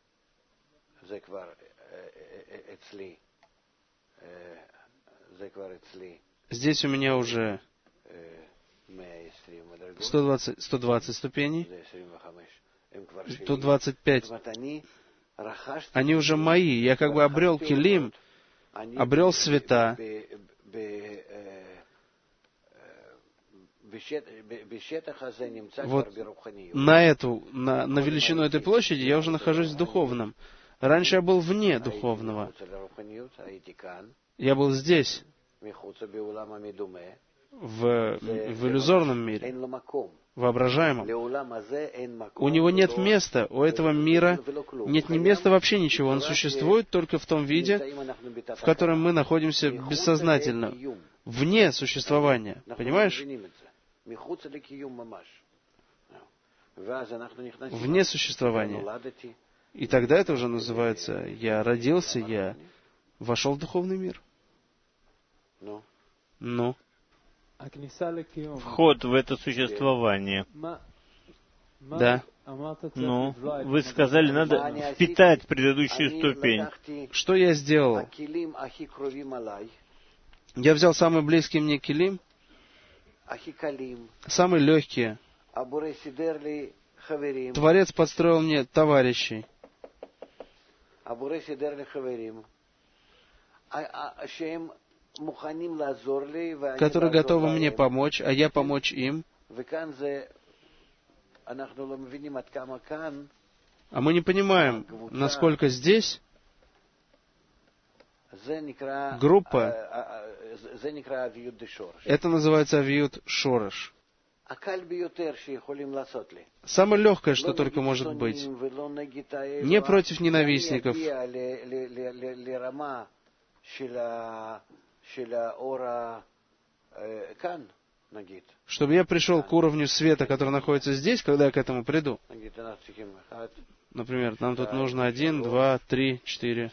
Здесь у меня уже 120 ступеней, тут 25. Они уже мои. Я как бы обрел келим, обрел света. Вот на величину этой площади я уже нахожусь в духовном. Раньше я был вне духовного. Я был здесь. в иллюзорном мире, воображаемом. У него нет места, у этого мира нет ни места вообще ничего. Он существует только в том виде, в котором мы находимся бессознательно, вне существования. Понимаешь? Вне существования. И тогда это уже называется, я родился, я вошел в духовный мир. Ну? Вход в это существование. Да. Ну, вы сказали, надо впитать предыдущую ступень. Что я сделал? Я взял самые близкие мне килим, самые легкие. Творец подстроил мне товарищей, которые готовы мне помочь, а я помочь им. А мы не понимаем, насколько здесь группа, это называется авиют шореш. Самое легкое, что только может быть. Не против ненавистников, чтобы я пришел к уровню света, который находится здесь, когда я к этому приду. Например, нам тут нужно 1, 2, 3, 4,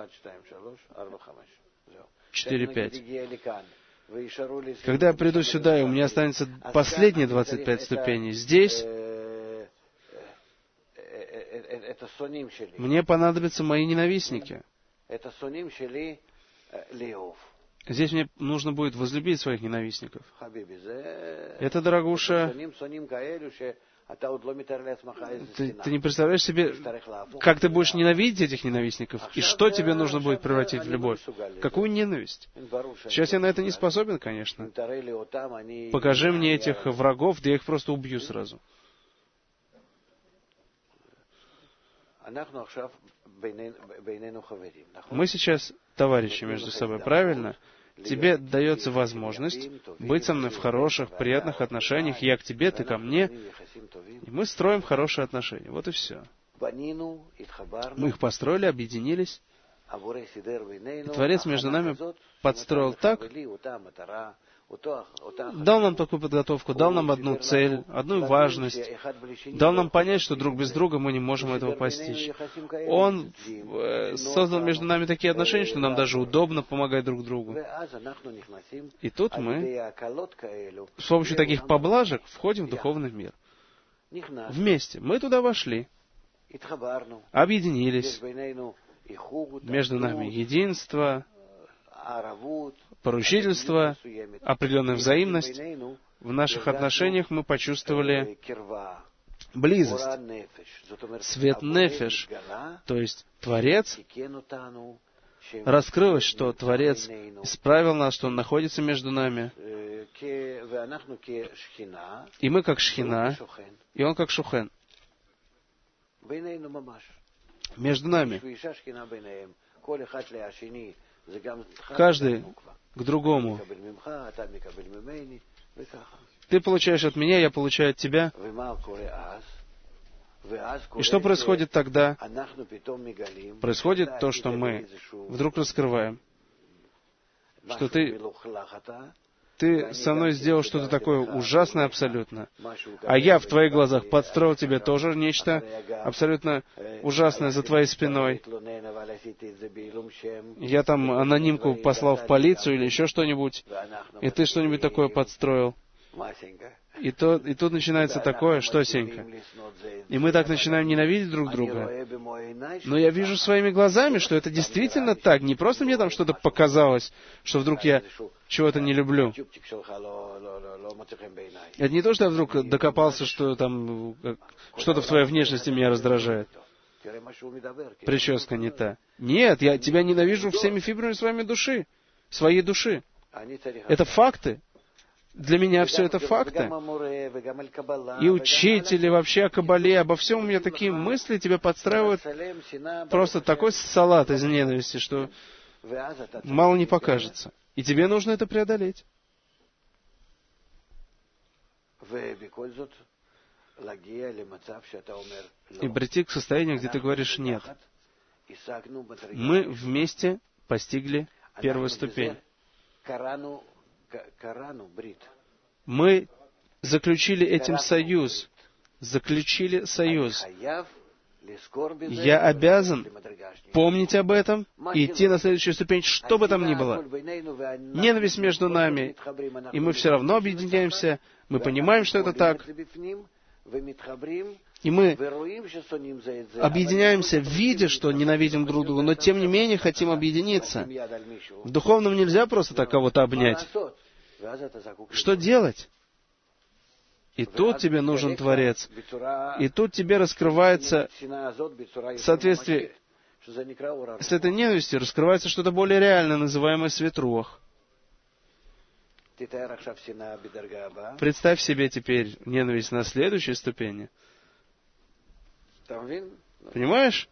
4, 5. Когда я приду сюда, и у меня останется последние 25 ступеней, здесь мне понадобятся мои ненавистники. Здесь мне нужно будет возлюбить своих ненавистников. Это, дорогуша, ты не представляешь себе, как ты будешь ненавидеть этих ненавистников, и что тебе нужно будет превратить в любовь. Какую ненависть? Сейчас я на это не способен, конечно. Покажи мне этих врагов, да я их просто убью сразу. Мы сейчас товарищи между собой, правильно? Тебе дается возможность быть со мной в хороших, приятных отношениях. Я к тебе, ты ко мне. И мы строим хорошие отношения. Вот и все. Мы их построили, объединились. И Творец между нами подстроил так, дал нам такую подготовку, дал нам одну цель, одну важность, дал нам понять, что друг без друга мы не можем этого постичь. Он создал между нами такие отношения, что нам даже удобно помогать друг другу. И тут мы с помощью таких поблажек входим в духовный мир. Вместе. Мы туда вошли, объединились, между нами единство, поручительство, определенная взаимность. В наших отношениях мы почувствовали близость, свет нефеш, то есть Творец. Раскрылось, что Творец исправил нас, что Он находится между нами. И мы как шхина, и Он как шухен. Между нами. Каждый к другому. Ты получаешь от меня, я получаю от тебя. И что происходит тогда? Происходит то, что мы вдруг раскрываем, что ты со мной сделал что-то такое ужасное абсолютно, а я в твоих глазах подстроил тебе тоже нечто абсолютно ужасное за твоей спиной. Я там анонимку послал в полицию или еще что-нибудь, и ты что-нибудь такое подстроил. И тут начинается такое, что, Сенька? И мы так начинаем ненавидеть друг друга. Но я вижу своими глазами, что это действительно так. Не просто мне там что-то показалось, что вдруг я чего-то не люблю. Это не то, что я вдруг докопался, что там что-то в твоей внешности меня раздражает. Прическа не та. Нет, я тебя ненавижу всеми фибрами своей души. Это факты. Для меня все это факты. И учители вообще о Кабале, обо всем у меня такие мысли тебя подстраивают. Просто такой салат из ненависти, что мало не покажется. И тебе нужно это преодолеть. И прийти к состоянию, где ты говоришь «нет». Мы вместе постигли первую ступень. Мы заключили этим союз. Заключили союз. Я обязан помнить об этом и идти на следующую ступень, что бы там ни было. Ненависть между нами, и мы все равно объединяемся, мы понимаем, что это так, и мы объединяемся, видя, что ненавидим друг друга, но тем не менее хотим объединиться. В духовном нельзя просто так кого-то обнять. Что делать? И тут тебе нужен Творец. И тут тебе раскрывается, в соответствии с этой ненавистью, раскрывается что-то более реальное, называемое свет руах. Представь себе теперь ненависть на следующей ступени. Понимаешь?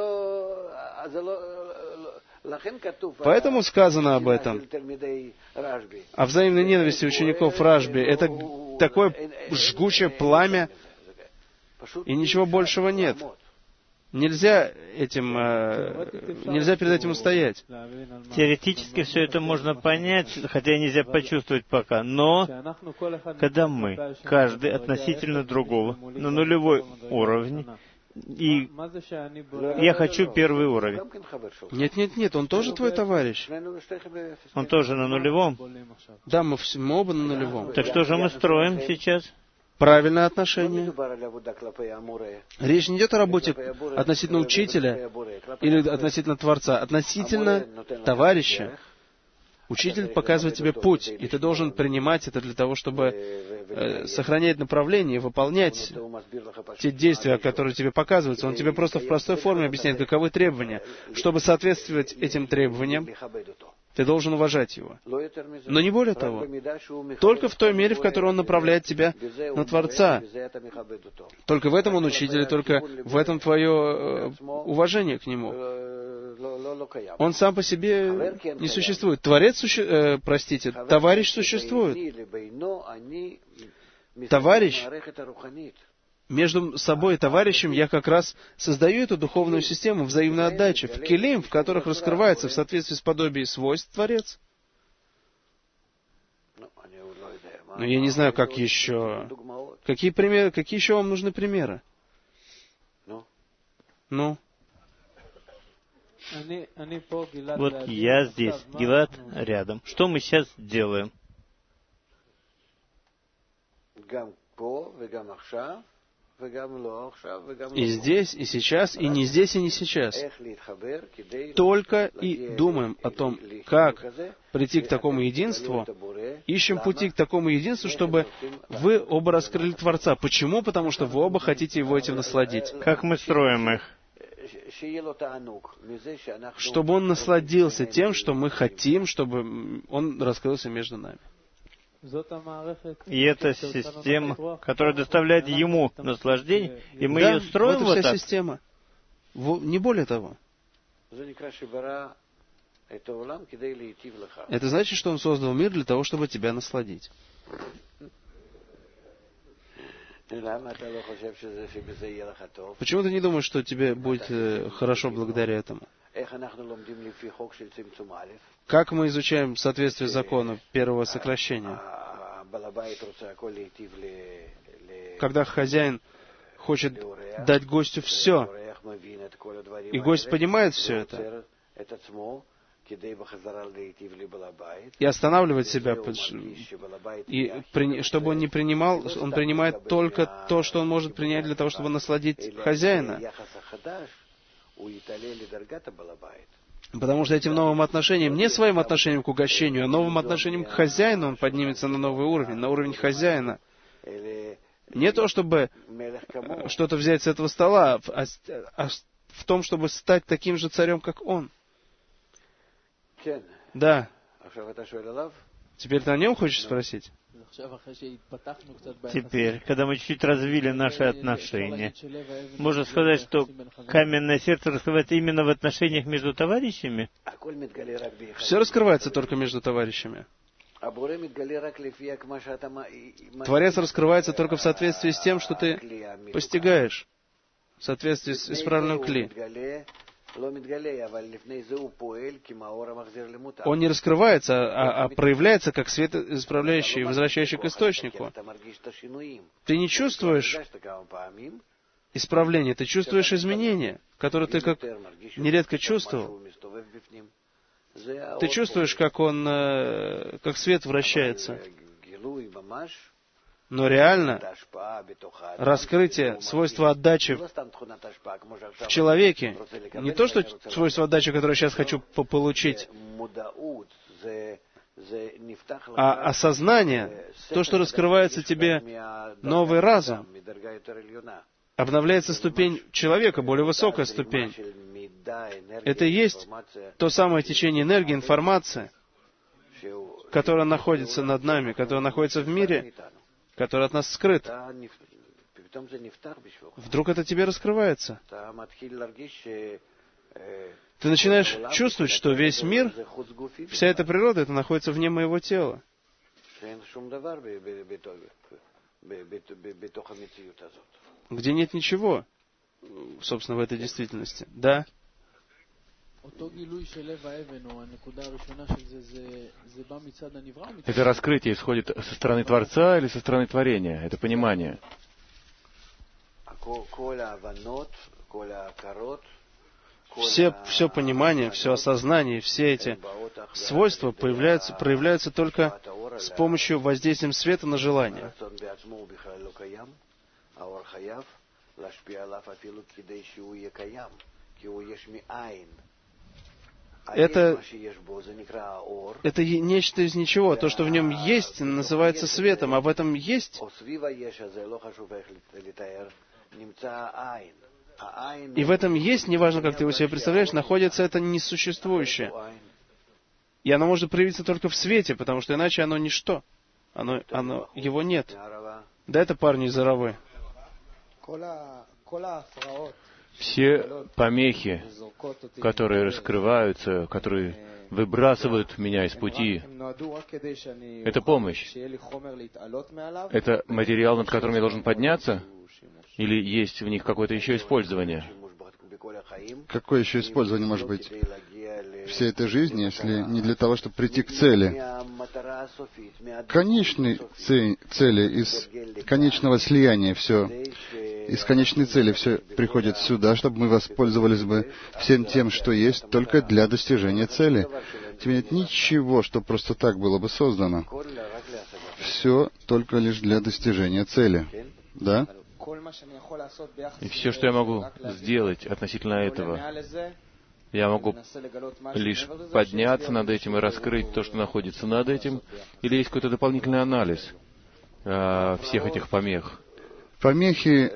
Поэтому сказано об этом. О взаимной ненависти учеников Рашби. Это такое жгучее пламя, и ничего большего нет. Нельзя перед этим устоять. Теоретически все это можно понять, хотя нельзя почувствовать пока. Но, когда мы, каждый относительно другого, на нулевой уровне, и я хочу первый уровень. Нет, он тоже твой товарищ. Он тоже на нулевом? Да, мы оба на нулевом. Так что же мы строим сейчас? Правильное отношение. Речь не идет о работе относительно учителя или относительно Творца, относительно товарища. Учитель показывает тебе путь, и ты должен принимать это для того, чтобы сохранять направление, выполнять те действия, которые тебе показываются. Он тебе просто в простой форме объясняет, каковы требования. Чтобы соответствовать этим требованиям, ты должен уважать его. Но не более того. Только в той мере, в которой он направляет тебя на Творца. Только в этом он учитель, только в этом твое уважение к нему. Он сам по себе не существует. Творец, товарищ существует. Товарищ, между собой и товарищем я как раз создаю эту духовную систему взаимной отдачи, в келим, в которых раскрывается в соответствии с подобием свойств Творец. Но я не знаю, как еще. Какие еще вам нужны примеры? Ну? Вот я здесь, Гилад рядом. Что мы сейчас делаем? И здесь, и сейчас, и не здесь, и не сейчас. Только и думаем о том, как прийти к такому единству, ищем пути к такому единству, чтобы вы оба раскрыли Творца. Почему? Потому что вы оба хотите его этим насладить. Как мы строим их? Чтобы он насладился тем, что мы хотим, чтобы он раскрылся между нами. И это система, которая доставляет ему наслаждение, и мы ее строим вот так. Это вся система. Не более того. Это значит, что он создал мир для того, чтобы тебя насладить. Почему ты не думаешь, что тебе будет хорошо благодаря этому? Как мы изучаем соответствие закону первого сокращения? Когда хозяин хочет дать гостю все, и гость понимает все это, и останавливает себя, и чтобы он не принимал, он принимает только то, что он может принять для того, чтобы насладить хозяина. Потому что этим новым отношением, не своим отношением к угощению, а новым отношением к хозяину, он поднимется на новый уровень, на уровень хозяина. Не то, чтобы что-то взять с этого стола, а в том, чтобы стать таким же царем, как он. Да. Теперь ты о нем хочешь спросить? Теперь, когда мы чуть-чуть развили наши отношения, можно сказать, что каменное сердце раскрывается именно в отношениях между товарищами? Все раскрывается только между товарищами. Творец раскрывается только в соответствии с тем, что ты постигаешь, в соответствии с исправленным кли. Он не раскрывается, а проявляется как свет, исправляющий и возвращающий к источнику. Ты не чувствуешь исправления, ты чувствуешь изменения, которые ты как нередко чувствовал. Ты чувствуешь, как он, как свет вращается. Но реально раскрытие свойства отдачи в человеке, не то, что свойство отдачи, которое я сейчас хочу получить, а осознание, то, что раскрывается тебе новый разум, обновляется ступень человека, более высокая ступень. Это и есть то самое течение энергии, информации, которое находится над нами, которое находится в мире, который от нас скрыт. Вдруг это тебе раскрывается. Ты начинаешь чувствовать, что весь мир, вся эта природа, это находится вне моего тела. Где нет ничего, собственно, в этой действительности. Да? Это раскрытие исходит со стороны Творца или со стороны творения? Это понимание. Все понимание, все осознание, все эти свойства проявляются только с помощью воздействия света на желание. Это нечто из ничего. То, что в нем есть, называется светом, а в этом есть. И в этом есть, неважно, как ты его себе представляешь, находится это несуществующее. И оно может проявиться только в свете, потому что иначе оно ничто. Его нет. Да, это парни из Аравы. Все помехи, которые раскрываются, которые выбрасывают меня из пути, это помощь. Это материал, над которым я должен подняться? Или есть в них какое-то еще использование? Какое еще использование может быть всей этой жизни, если не для того, чтобы прийти к цели? Конечной цели, из конечного слияния все, из конечной цели все приходит сюда, чтобы мы воспользовались бы всем тем, что есть, только для достижения цели. Теперь нет ничего, что просто так было бы создано. Все только лишь для достижения цели. Да? И все, что я могу сделать относительно этого, я могу лишь подняться над этим и раскрыть то, что находится над этим, или есть какой-то дополнительный анализ всех этих помех? Помехи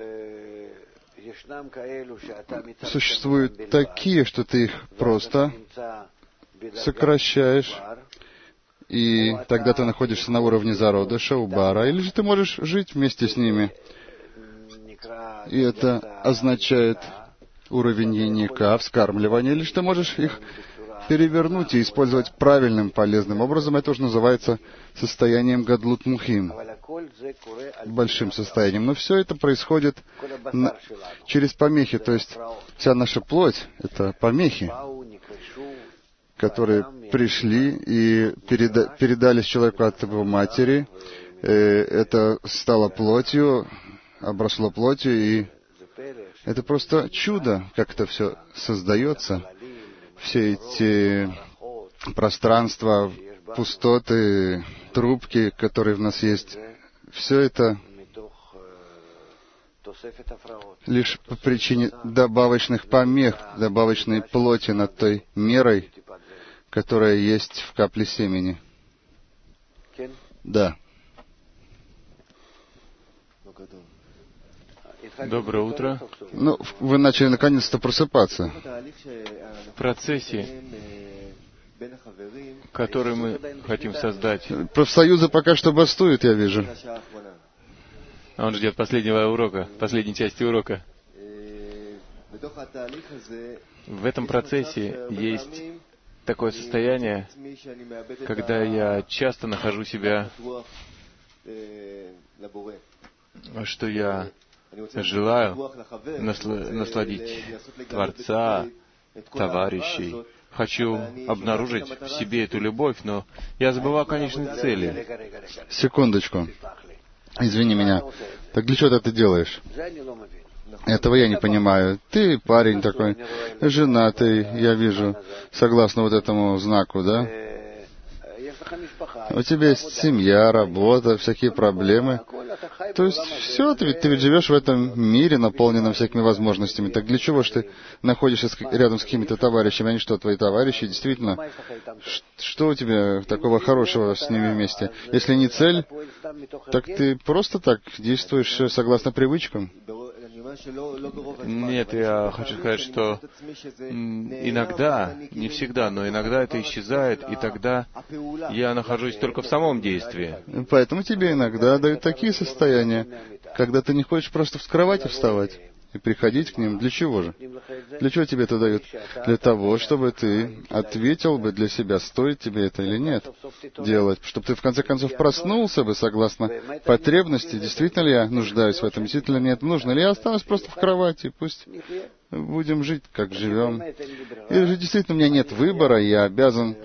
существуют такие, что ты их просто сокращаешь, и тогда ты находишься на уровне зародыша, убара, или же ты можешь жить вместе с ними. И это означает уровень яника, вскармливания, или же ты можешь их перевернуть и использовать правильным, полезным образом. Это уже называется состоянием гадлут мухим, большим состоянием. Но все это происходит через помехи, то есть вся наша плоть — это помехи, которые пришли и передались человеку от его матери. Это стало плотью, обросло плотью, и это просто чудо, как это все создается. Все эти пространства, пустоты, трубки, которые в нас есть, все это лишь по причине добавочных помех, добавочной плоти над той мерой, которая есть в капле семени. Да. Доброе утро. Ну, вы начали наконец-то просыпаться. В процессе, который мы хотим создать. Профсоюзы пока что бастуют, я вижу. Он ждет последнего урока, последней части урока. В этом процессе есть такое состояние, когда я часто нахожу себя, что я желаю насладить Творца, товарищей. Хочу обнаружить в себе эту любовь, но я забываю конечные цели. Секундочку. Извини меня. Так для чего ты это делаешь? Этого я не понимаю. Ты парень такой, женатый, я вижу, согласно вот этому знаку, да? У тебя есть семья, работа, всякие проблемы. То есть все, ты ведь живешь в этом мире, наполненном всякими возможностями. Так для чего же ты находишься рядом с какими-то товарищами? Они что, твои товарищи? Действительно, что у тебя такого хорошего с ними вместе? Если не цель, так ты просто так действуешь согласно привычкам. Нет, я хочу сказать, что иногда, не всегда, но иногда это исчезает, и тогда я нахожусь только в самом действии. Поэтому тебе иногда дают такие состояния, когда ты не хочешь просто с кровати вставать и приходить к ним. Для чего же? Для чего тебе это дают? Для того, чтобы ты ответил бы для себя, стоит тебе это или нет делать. Чтобы ты в конце концов проснулся бы согласно потребности, действительно ли я нуждаюсь в этом, действительно ли мне это нужно, или я останусь просто в кровати, пусть будем жить, как живем. Или же действительно у меня нет выбора, я обязан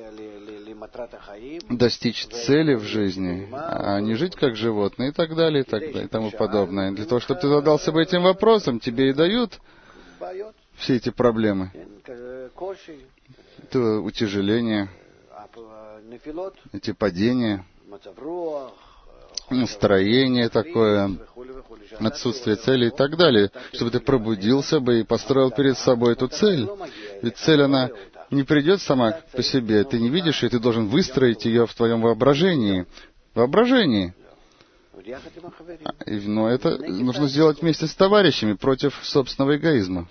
достичь цели в жизни, а не жить как животные и так далее, и тому подобное. Для того, чтобы ты задался бы этим вопросом, тебе и дают все эти проблемы. Это утяжеление, эти падения, настроение такое, отсутствие цели и так далее, чтобы ты пробудился бы и построил перед собой эту цель. Ведь цель, она не придет сама по себе. Ты не видишь ее, ты должен выстроить ее в твоем воображении. Но это нужно сделать вместе с товарищами против собственного эгоизма.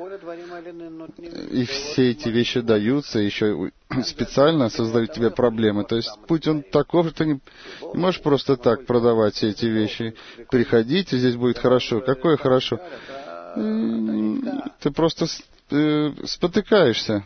И все эти вещи даются, еще специально создают тебе проблемы. То есть путь он таков, что ты не можешь просто так продавать все эти вещи. Приходите, здесь будет хорошо. Какое хорошо? Ты просто спотыкаешься.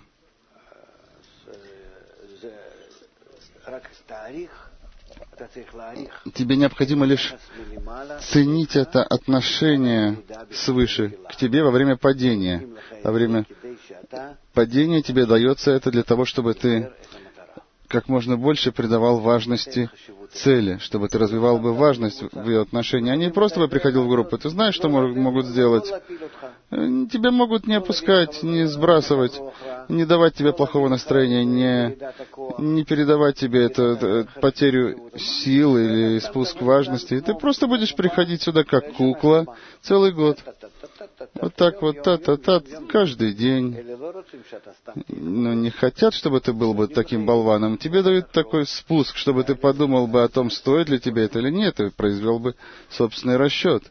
Тебе необходимо лишь ценить это отношение свыше к тебе во время падения. Во время падения тебе дается это для того, чтобы ты как можно больше придавал важности цели, чтобы ты развивал бы важность в ее отношении, а не просто бы приходил в группу. Ты знаешь, что могут сделать? Тебя могут не опускать, не сбрасывать, не давать тебе плохого настроения, не передавать тебе эту потерю сил или спуск важности. И ты просто будешь приходить сюда как кукла целый год. Вот так вот, та-та-та, каждый день. Но не хотят, чтобы ты был бы таким болваном. Тебе дают такой спуск, чтобы ты подумал бы о том, стоит ли тебе это или нет, и произвел бы собственный расчет.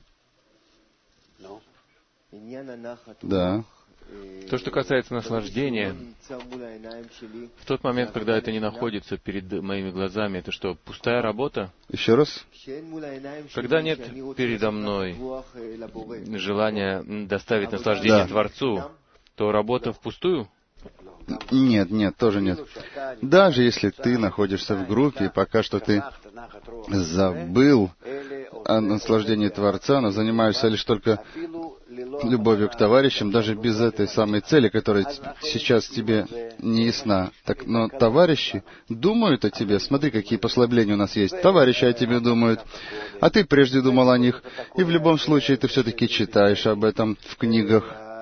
Да. То, что касается наслаждения, в тот момент, когда это не находится перед моими глазами, это что, пустая работа? Еще раз. Когда нет передо мной желания доставить наслаждение Творцу, то работа впустую? Нет, тоже нет. Даже если ты находишься в группе, и пока что ты забыл о наслаждении Творца, но занимаешься лишь только любовью к товарищам, даже без этой самой цели, которая сейчас тебе не ясна. Так, но товарищи думают о тебе. Смотри, какие послабления у нас есть. Товарищи о тебе думают, а ты прежде думал о них. И в любом случае ты все-таки читаешь об этом в книгах.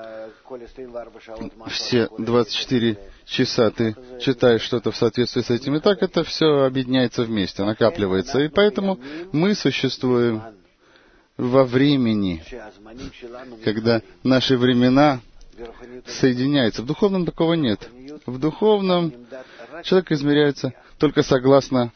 Все 24 часа ты читаешь что-то в соответствии с этим. И так это все объединяется вместе, накапливается. И поэтому мы существуем во времени, когда наши времена соединяются. В духовном такого нет. В духовном человек измеряется только согласно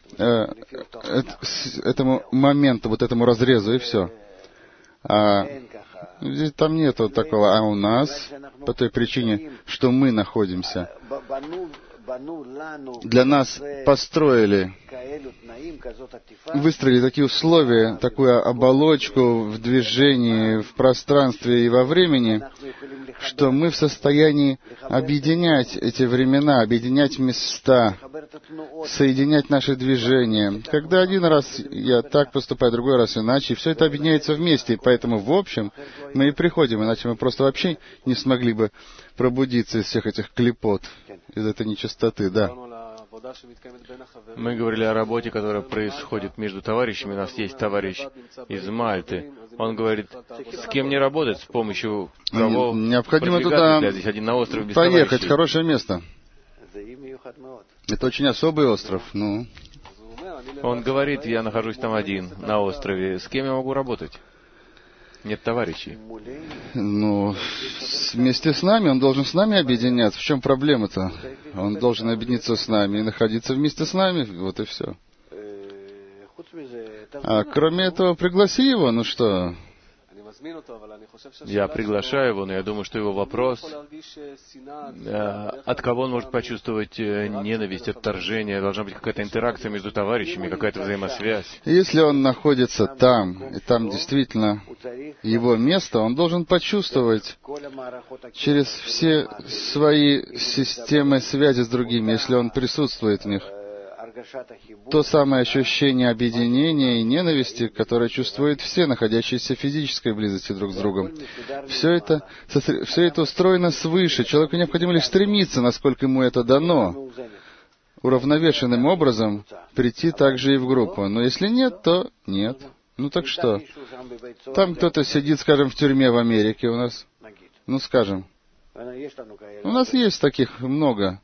этому моменту, вот этому разрезу, и все. А здесь там нету такого. А у нас, по той причине, что мы находимся для нас построили, выстроили такие условия, такую оболочку в движении, в пространстве и во времени, что мы в состоянии объединять эти времена, объединять места, соединять наши движения. Когда один раз я так поступаю, другой раз иначе, и все это объединяется вместе, и поэтому в общем мы и приходим, иначе мы просто вообще не смогли бы пробудиться из всех этих клепот, из этой нечистоты, да. Мы говорили о работе, которая происходит между товарищами. У нас есть товарищ из Мальты. Он говорит, с кем не работать, с помощью кого необходимо туда здесь один на острове без поехать, товарищей. Хорошее место. Это очень особый остров. Ну. Он говорит, я нахожусь там один, на острове. С кем я могу работать? Нет товарищей. Ну, вместе с нами, он должен с нами объединяться. В чем проблема-то? Он должен объединиться с нами и находиться вместе с нами. Вот и все. А кроме этого, пригласи его, ну что? Я приглашаю его, но я думаю, что его вопрос, от кого он может почувствовать ненависть, отторжение, должна быть какая-то интеракция между товарищами, какая-то взаимосвязь. Если он находится там, и там действительно его место, он должен почувствовать через все свои системы связи с другими, если он присутствует в них, то самое ощущение объединения и ненависти, которое чувствуют все, находящиеся в физической близости друг с другом. Все это устроено свыше. Человеку необходимо лишь стремиться, насколько ему это дано, уравновешенным образом прийти также и в группу. Но если нет, то нет. Ну так что? Там кто-то сидит, скажем, в тюрьме в Америке у нас. Ну, скажем. У нас есть таких много.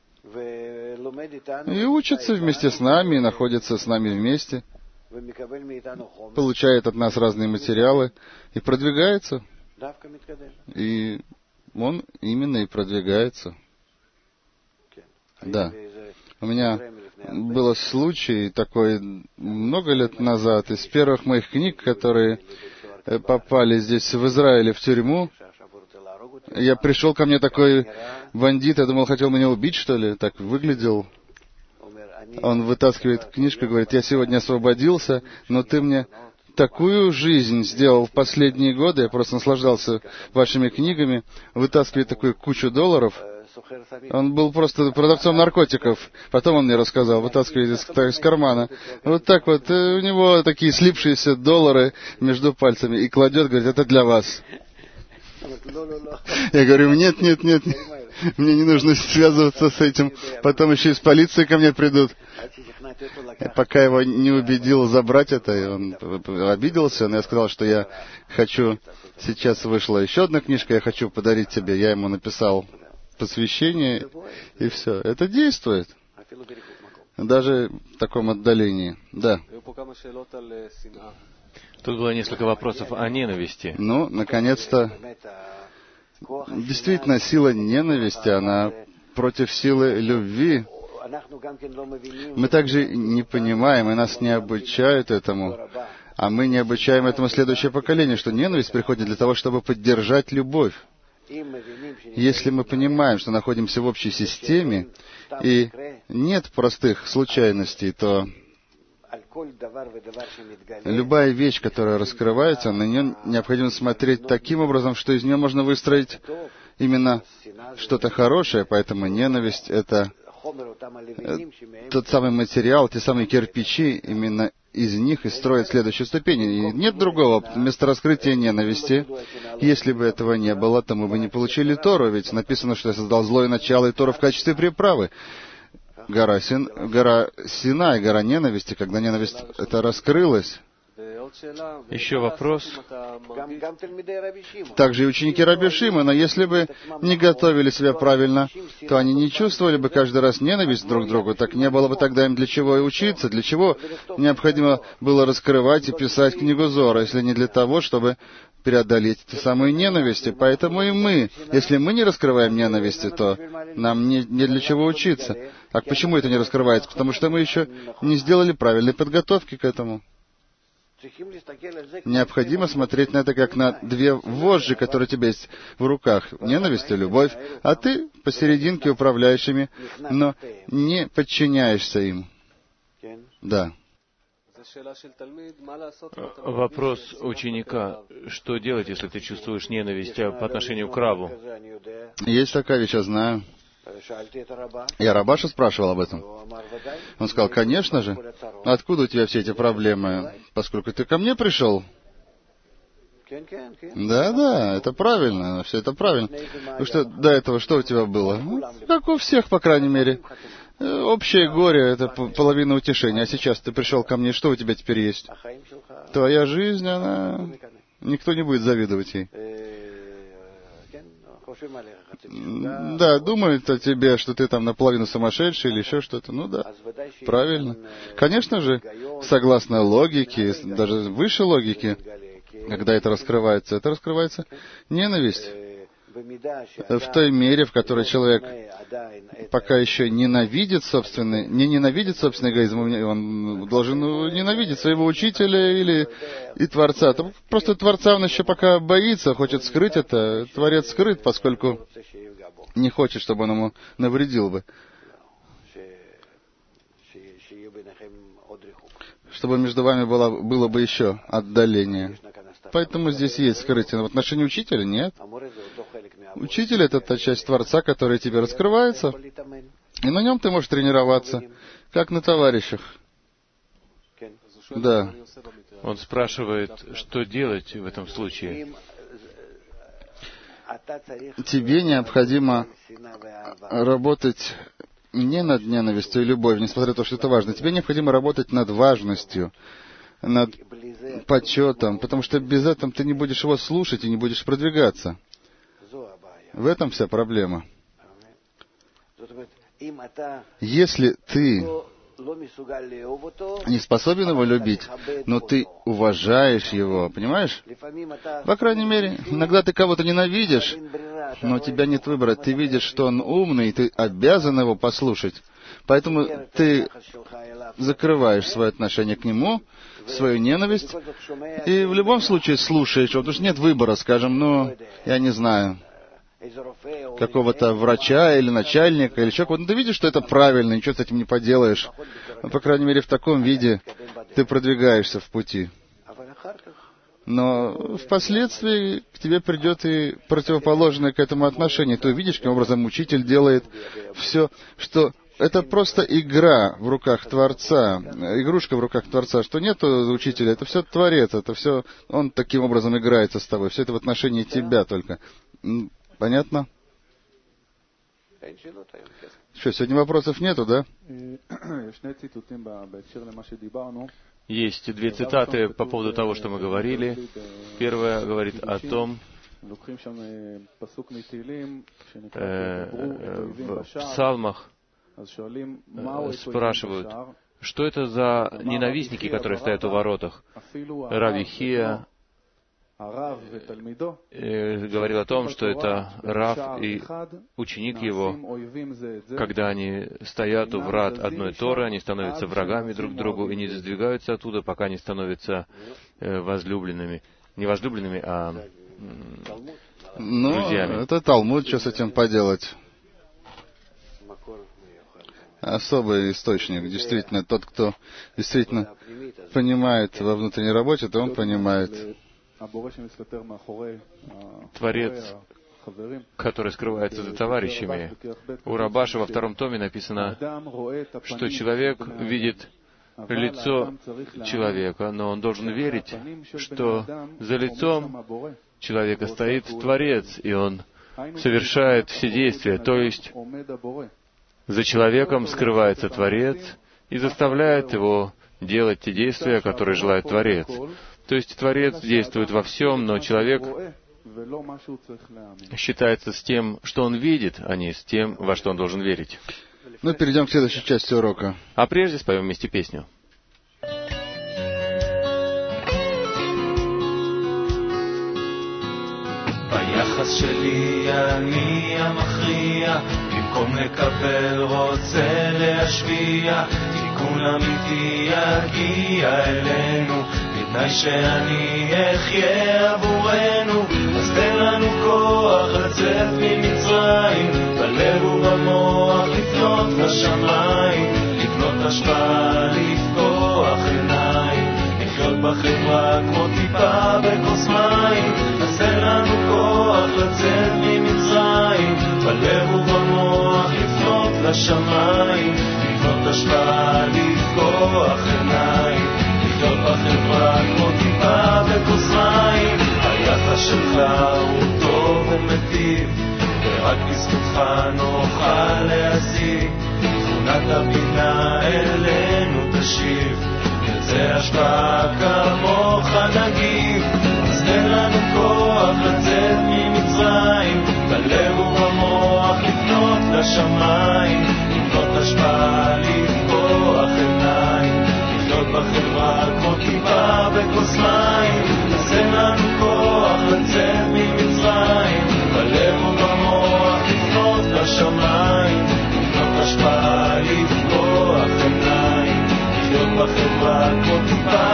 И учится вместе с нами, и находится с нами вместе, получает от нас разные материалы и продвигается. И он именно и продвигается. Да. У меня был случай такой много лет назад, из первых моих книг, которые попали здесь в Израиле в тюрьму. Я пришел ко мне такой бандит, я думал, хотел меня убить, что ли, так выглядел. Он вытаскивает книжку и говорит, я сегодня освободился, но ты мне такую жизнь сделал в последние годы, я просто наслаждался вашими книгами, вытаскивает такую кучу долларов. Он был просто продавцом наркотиков. Потом он мне рассказал, вытаскивает из кармана. Вот так вот, у него такие слипшиеся доллары между пальцами и кладет, говорит, это для вас. Я говорю, нет, мне не нужно связываться с этим. Потом еще из полиции ко мне придут. Пока его не убедил забрать это, и он обиделся, но я сказал, что я хочу... Сейчас вышла еще одна книжка, я хочу подарить тебе. Я ему написал посвящение, и все. Это действует. Даже в таком отдалении. Да. Тут было несколько вопросов о ненависти. Ну, наконец-то, действительно, сила ненависти, она против силы любви. Мы также не понимаем, и нас не обучают этому, а мы не обучаем этому следующее поколение, что ненависть приходит для того, чтобы поддержать любовь. Если мы понимаем, что находимся в общей системе, и нет простых случайностей, то любая вещь, которая раскрывается, на нее необходимо смотреть таким образом, что из нее можно выстроить именно что-то хорошее, поэтому ненависть — это тот самый материал, те самые кирпичи, именно из них и строят следующую ступень. И нет другого места раскрытия ненависти. Если бы этого не было, то мы бы не получили Тору, ведь написано, что я создал злое начало и Тору в качестве приправы. Гора Синай, гора ненависти, когда ненависть это раскрылась. Еще вопрос. Также и ученики Раби Шимона, если бы не готовили себя правильно, то они не чувствовали бы каждый раз ненависть друг к другу. Так не было бы тогда им для чего и учиться, для чего необходимо было раскрывать и писать книгу Зора, если не для того, чтобы преодолеть эти самые ненависти. Поэтому и мы, если мы не раскрываем ненависти, то нам не для чего учиться. А почему это не раскрывается? Потому что мы еще не сделали правильной подготовки к этому. Необходимо смотреть на это как на две вожжи, которые у тебя есть в руках. Ненависть и любовь. А ты посерединке управляешь ими, но не подчиняешься им. Да. Вопрос ученика. Что делать, если ты чувствуешь ненависть по отношению к Раву? Есть такая вещь, я знаю. Я Рабаша спрашивал об этом. Он сказал, конечно же. Откуда у тебя все эти проблемы? Поскольку ты ко мне пришел. Да, это правильно, все это правильно. Потому что до этого что у тебя было? Ну, как у всех, по крайней мере. Общее горе — это половина утешения. А сейчас ты пришел ко мне, что у тебя теперь есть? Твоя жизнь, она... Никто не будет завидовать ей. Да, думают о тебе, что ты там наполовину сумасшедший или еще что-то. Ну да, правильно. Конечно же, согласно логике, даже выше логики, когда это раскрывается ненависть. В той мере, в которой человек пока еще не ненавидит собственный эгоизм, он должен ненавидеть своего учителя или и Творца. Просто Творца он еще пока боится, хочет скрыть это. Творец скрыт, поскольку не хочет, чтобы он ему навредил бы. Чтобы между вами было бы еще отдаление. Поэтому здесь есть скрытие. Но в отношении учителя нет. Учитель — это та часть Творца, которая тебе раскрывается, и на нем ты можешь тренироваться, как на товарищах. Да. Он спрашивает, что делать в этом случае. Тебе необходимо работать не над ненавистью и любовью, несмотря на то, что это важно. Тебе необходимо работать над важностью, над почетом, потому что без этого ты не будешь его слушать и не будешь продвигаться. В этом вся проблема. Если ты не способен его любить, но ты уважаешь его, понимаешь? По крайней мере, иногда ты кого-то ненавидишь, но у тебя нет выбора. Ты видишь, что он умный, и ты обязан его послушать. Поэтому ты закрываешь свое отношение к нему, свою ненависть, и в любом случае слушаешь его, потому что нет выбора, скажем, я не знаю, какого-то врача или начальника, или еще кого-то. Ну, ты видишь, что это правильно, ничего с этим не поделаешь. Но, по крайней мере, в таком виде ты продвигаешься в пути. Но впоследствии к тебе придет и противоположное к этому отношение. Ты увидишь, каким образом учитель делает все, что... Это просто игра в руках Творца, игрушка в руках Творца, что нет учителя, это все Творец, это все, он таким образом играется с тобой, все это в отношении тебя только. Понятно? Что, сегодня вопросов нету, да? Есть две цитаты по поводу того, что мы говорили. Первая говорит о том, в псалмах спрашивают, что это за ненавистники, которые стоят у воротах. Рави Хия говорил о том, что это Рав и ученик его. Когда они стоят у врат одной Торы, они становятся врагами друг другу и не сдвигаются оттуда, пока не становятся возлюбленными. Не возлюбленными, а друзьями. Это Талмуд, что с этим поделать? Особый источник. Действительно, тот, кто действительно понимает во внутренней работе, то он понимает. Творец, который скрывается за товарищами. У Рабаша во 2 томе написано, что человек видит лицо человека, но он должен верить, что за лицом человека стоит Творец, и он совершает все действия. То есть за человеком скрывается Творец и заставляет его делать те действия, которые желает Творец. То есть Творец действует во всем, но человек считается с тем, что он видит, а не с тем, во что он должен верить. Перейдем к следующей части урока. А прежде споем вместе песню. ביחס שלי אני המכריע, במקום לקבל רוצה להשפיע, תיקון אמיתי יגיע אלינו, בתנאי שאני אחיה עבורנו, אז תן לנו כוח לצאת ממצרים, בלב ובמוח לפנות לשמיים, לקנות השפעה, לפקוח עיניים, לחיות בחברה כמו טיפה בכוס מים, אז תן לנו כוח לצאת ממצרים, בלב ובמוח לפנות לשמיים, לקנות השפעה, לפקוח עיניים, לחיות בחברה כמו טיפה בכוס מים. היחס שלך הוא טוב ומטיב, ורק בזכותך נוכל להשיג, תכונת הבינה אלינו תשיב, נרצה השפעה כמוך נגיב, אז תן לנו כוח לצאת ממצרים, בלב ובמוח לפנות לשמיים, לקנות השפעה, לפקוח עיניים, לחיות בחברה כמו טיפה בכוס מים, אז תן לנו כוח לצאת ממצרים, בלב ובמוח לפנות לשמיים, השפעה, לפקוח עיניים, לחיות בחברה כמו טיפה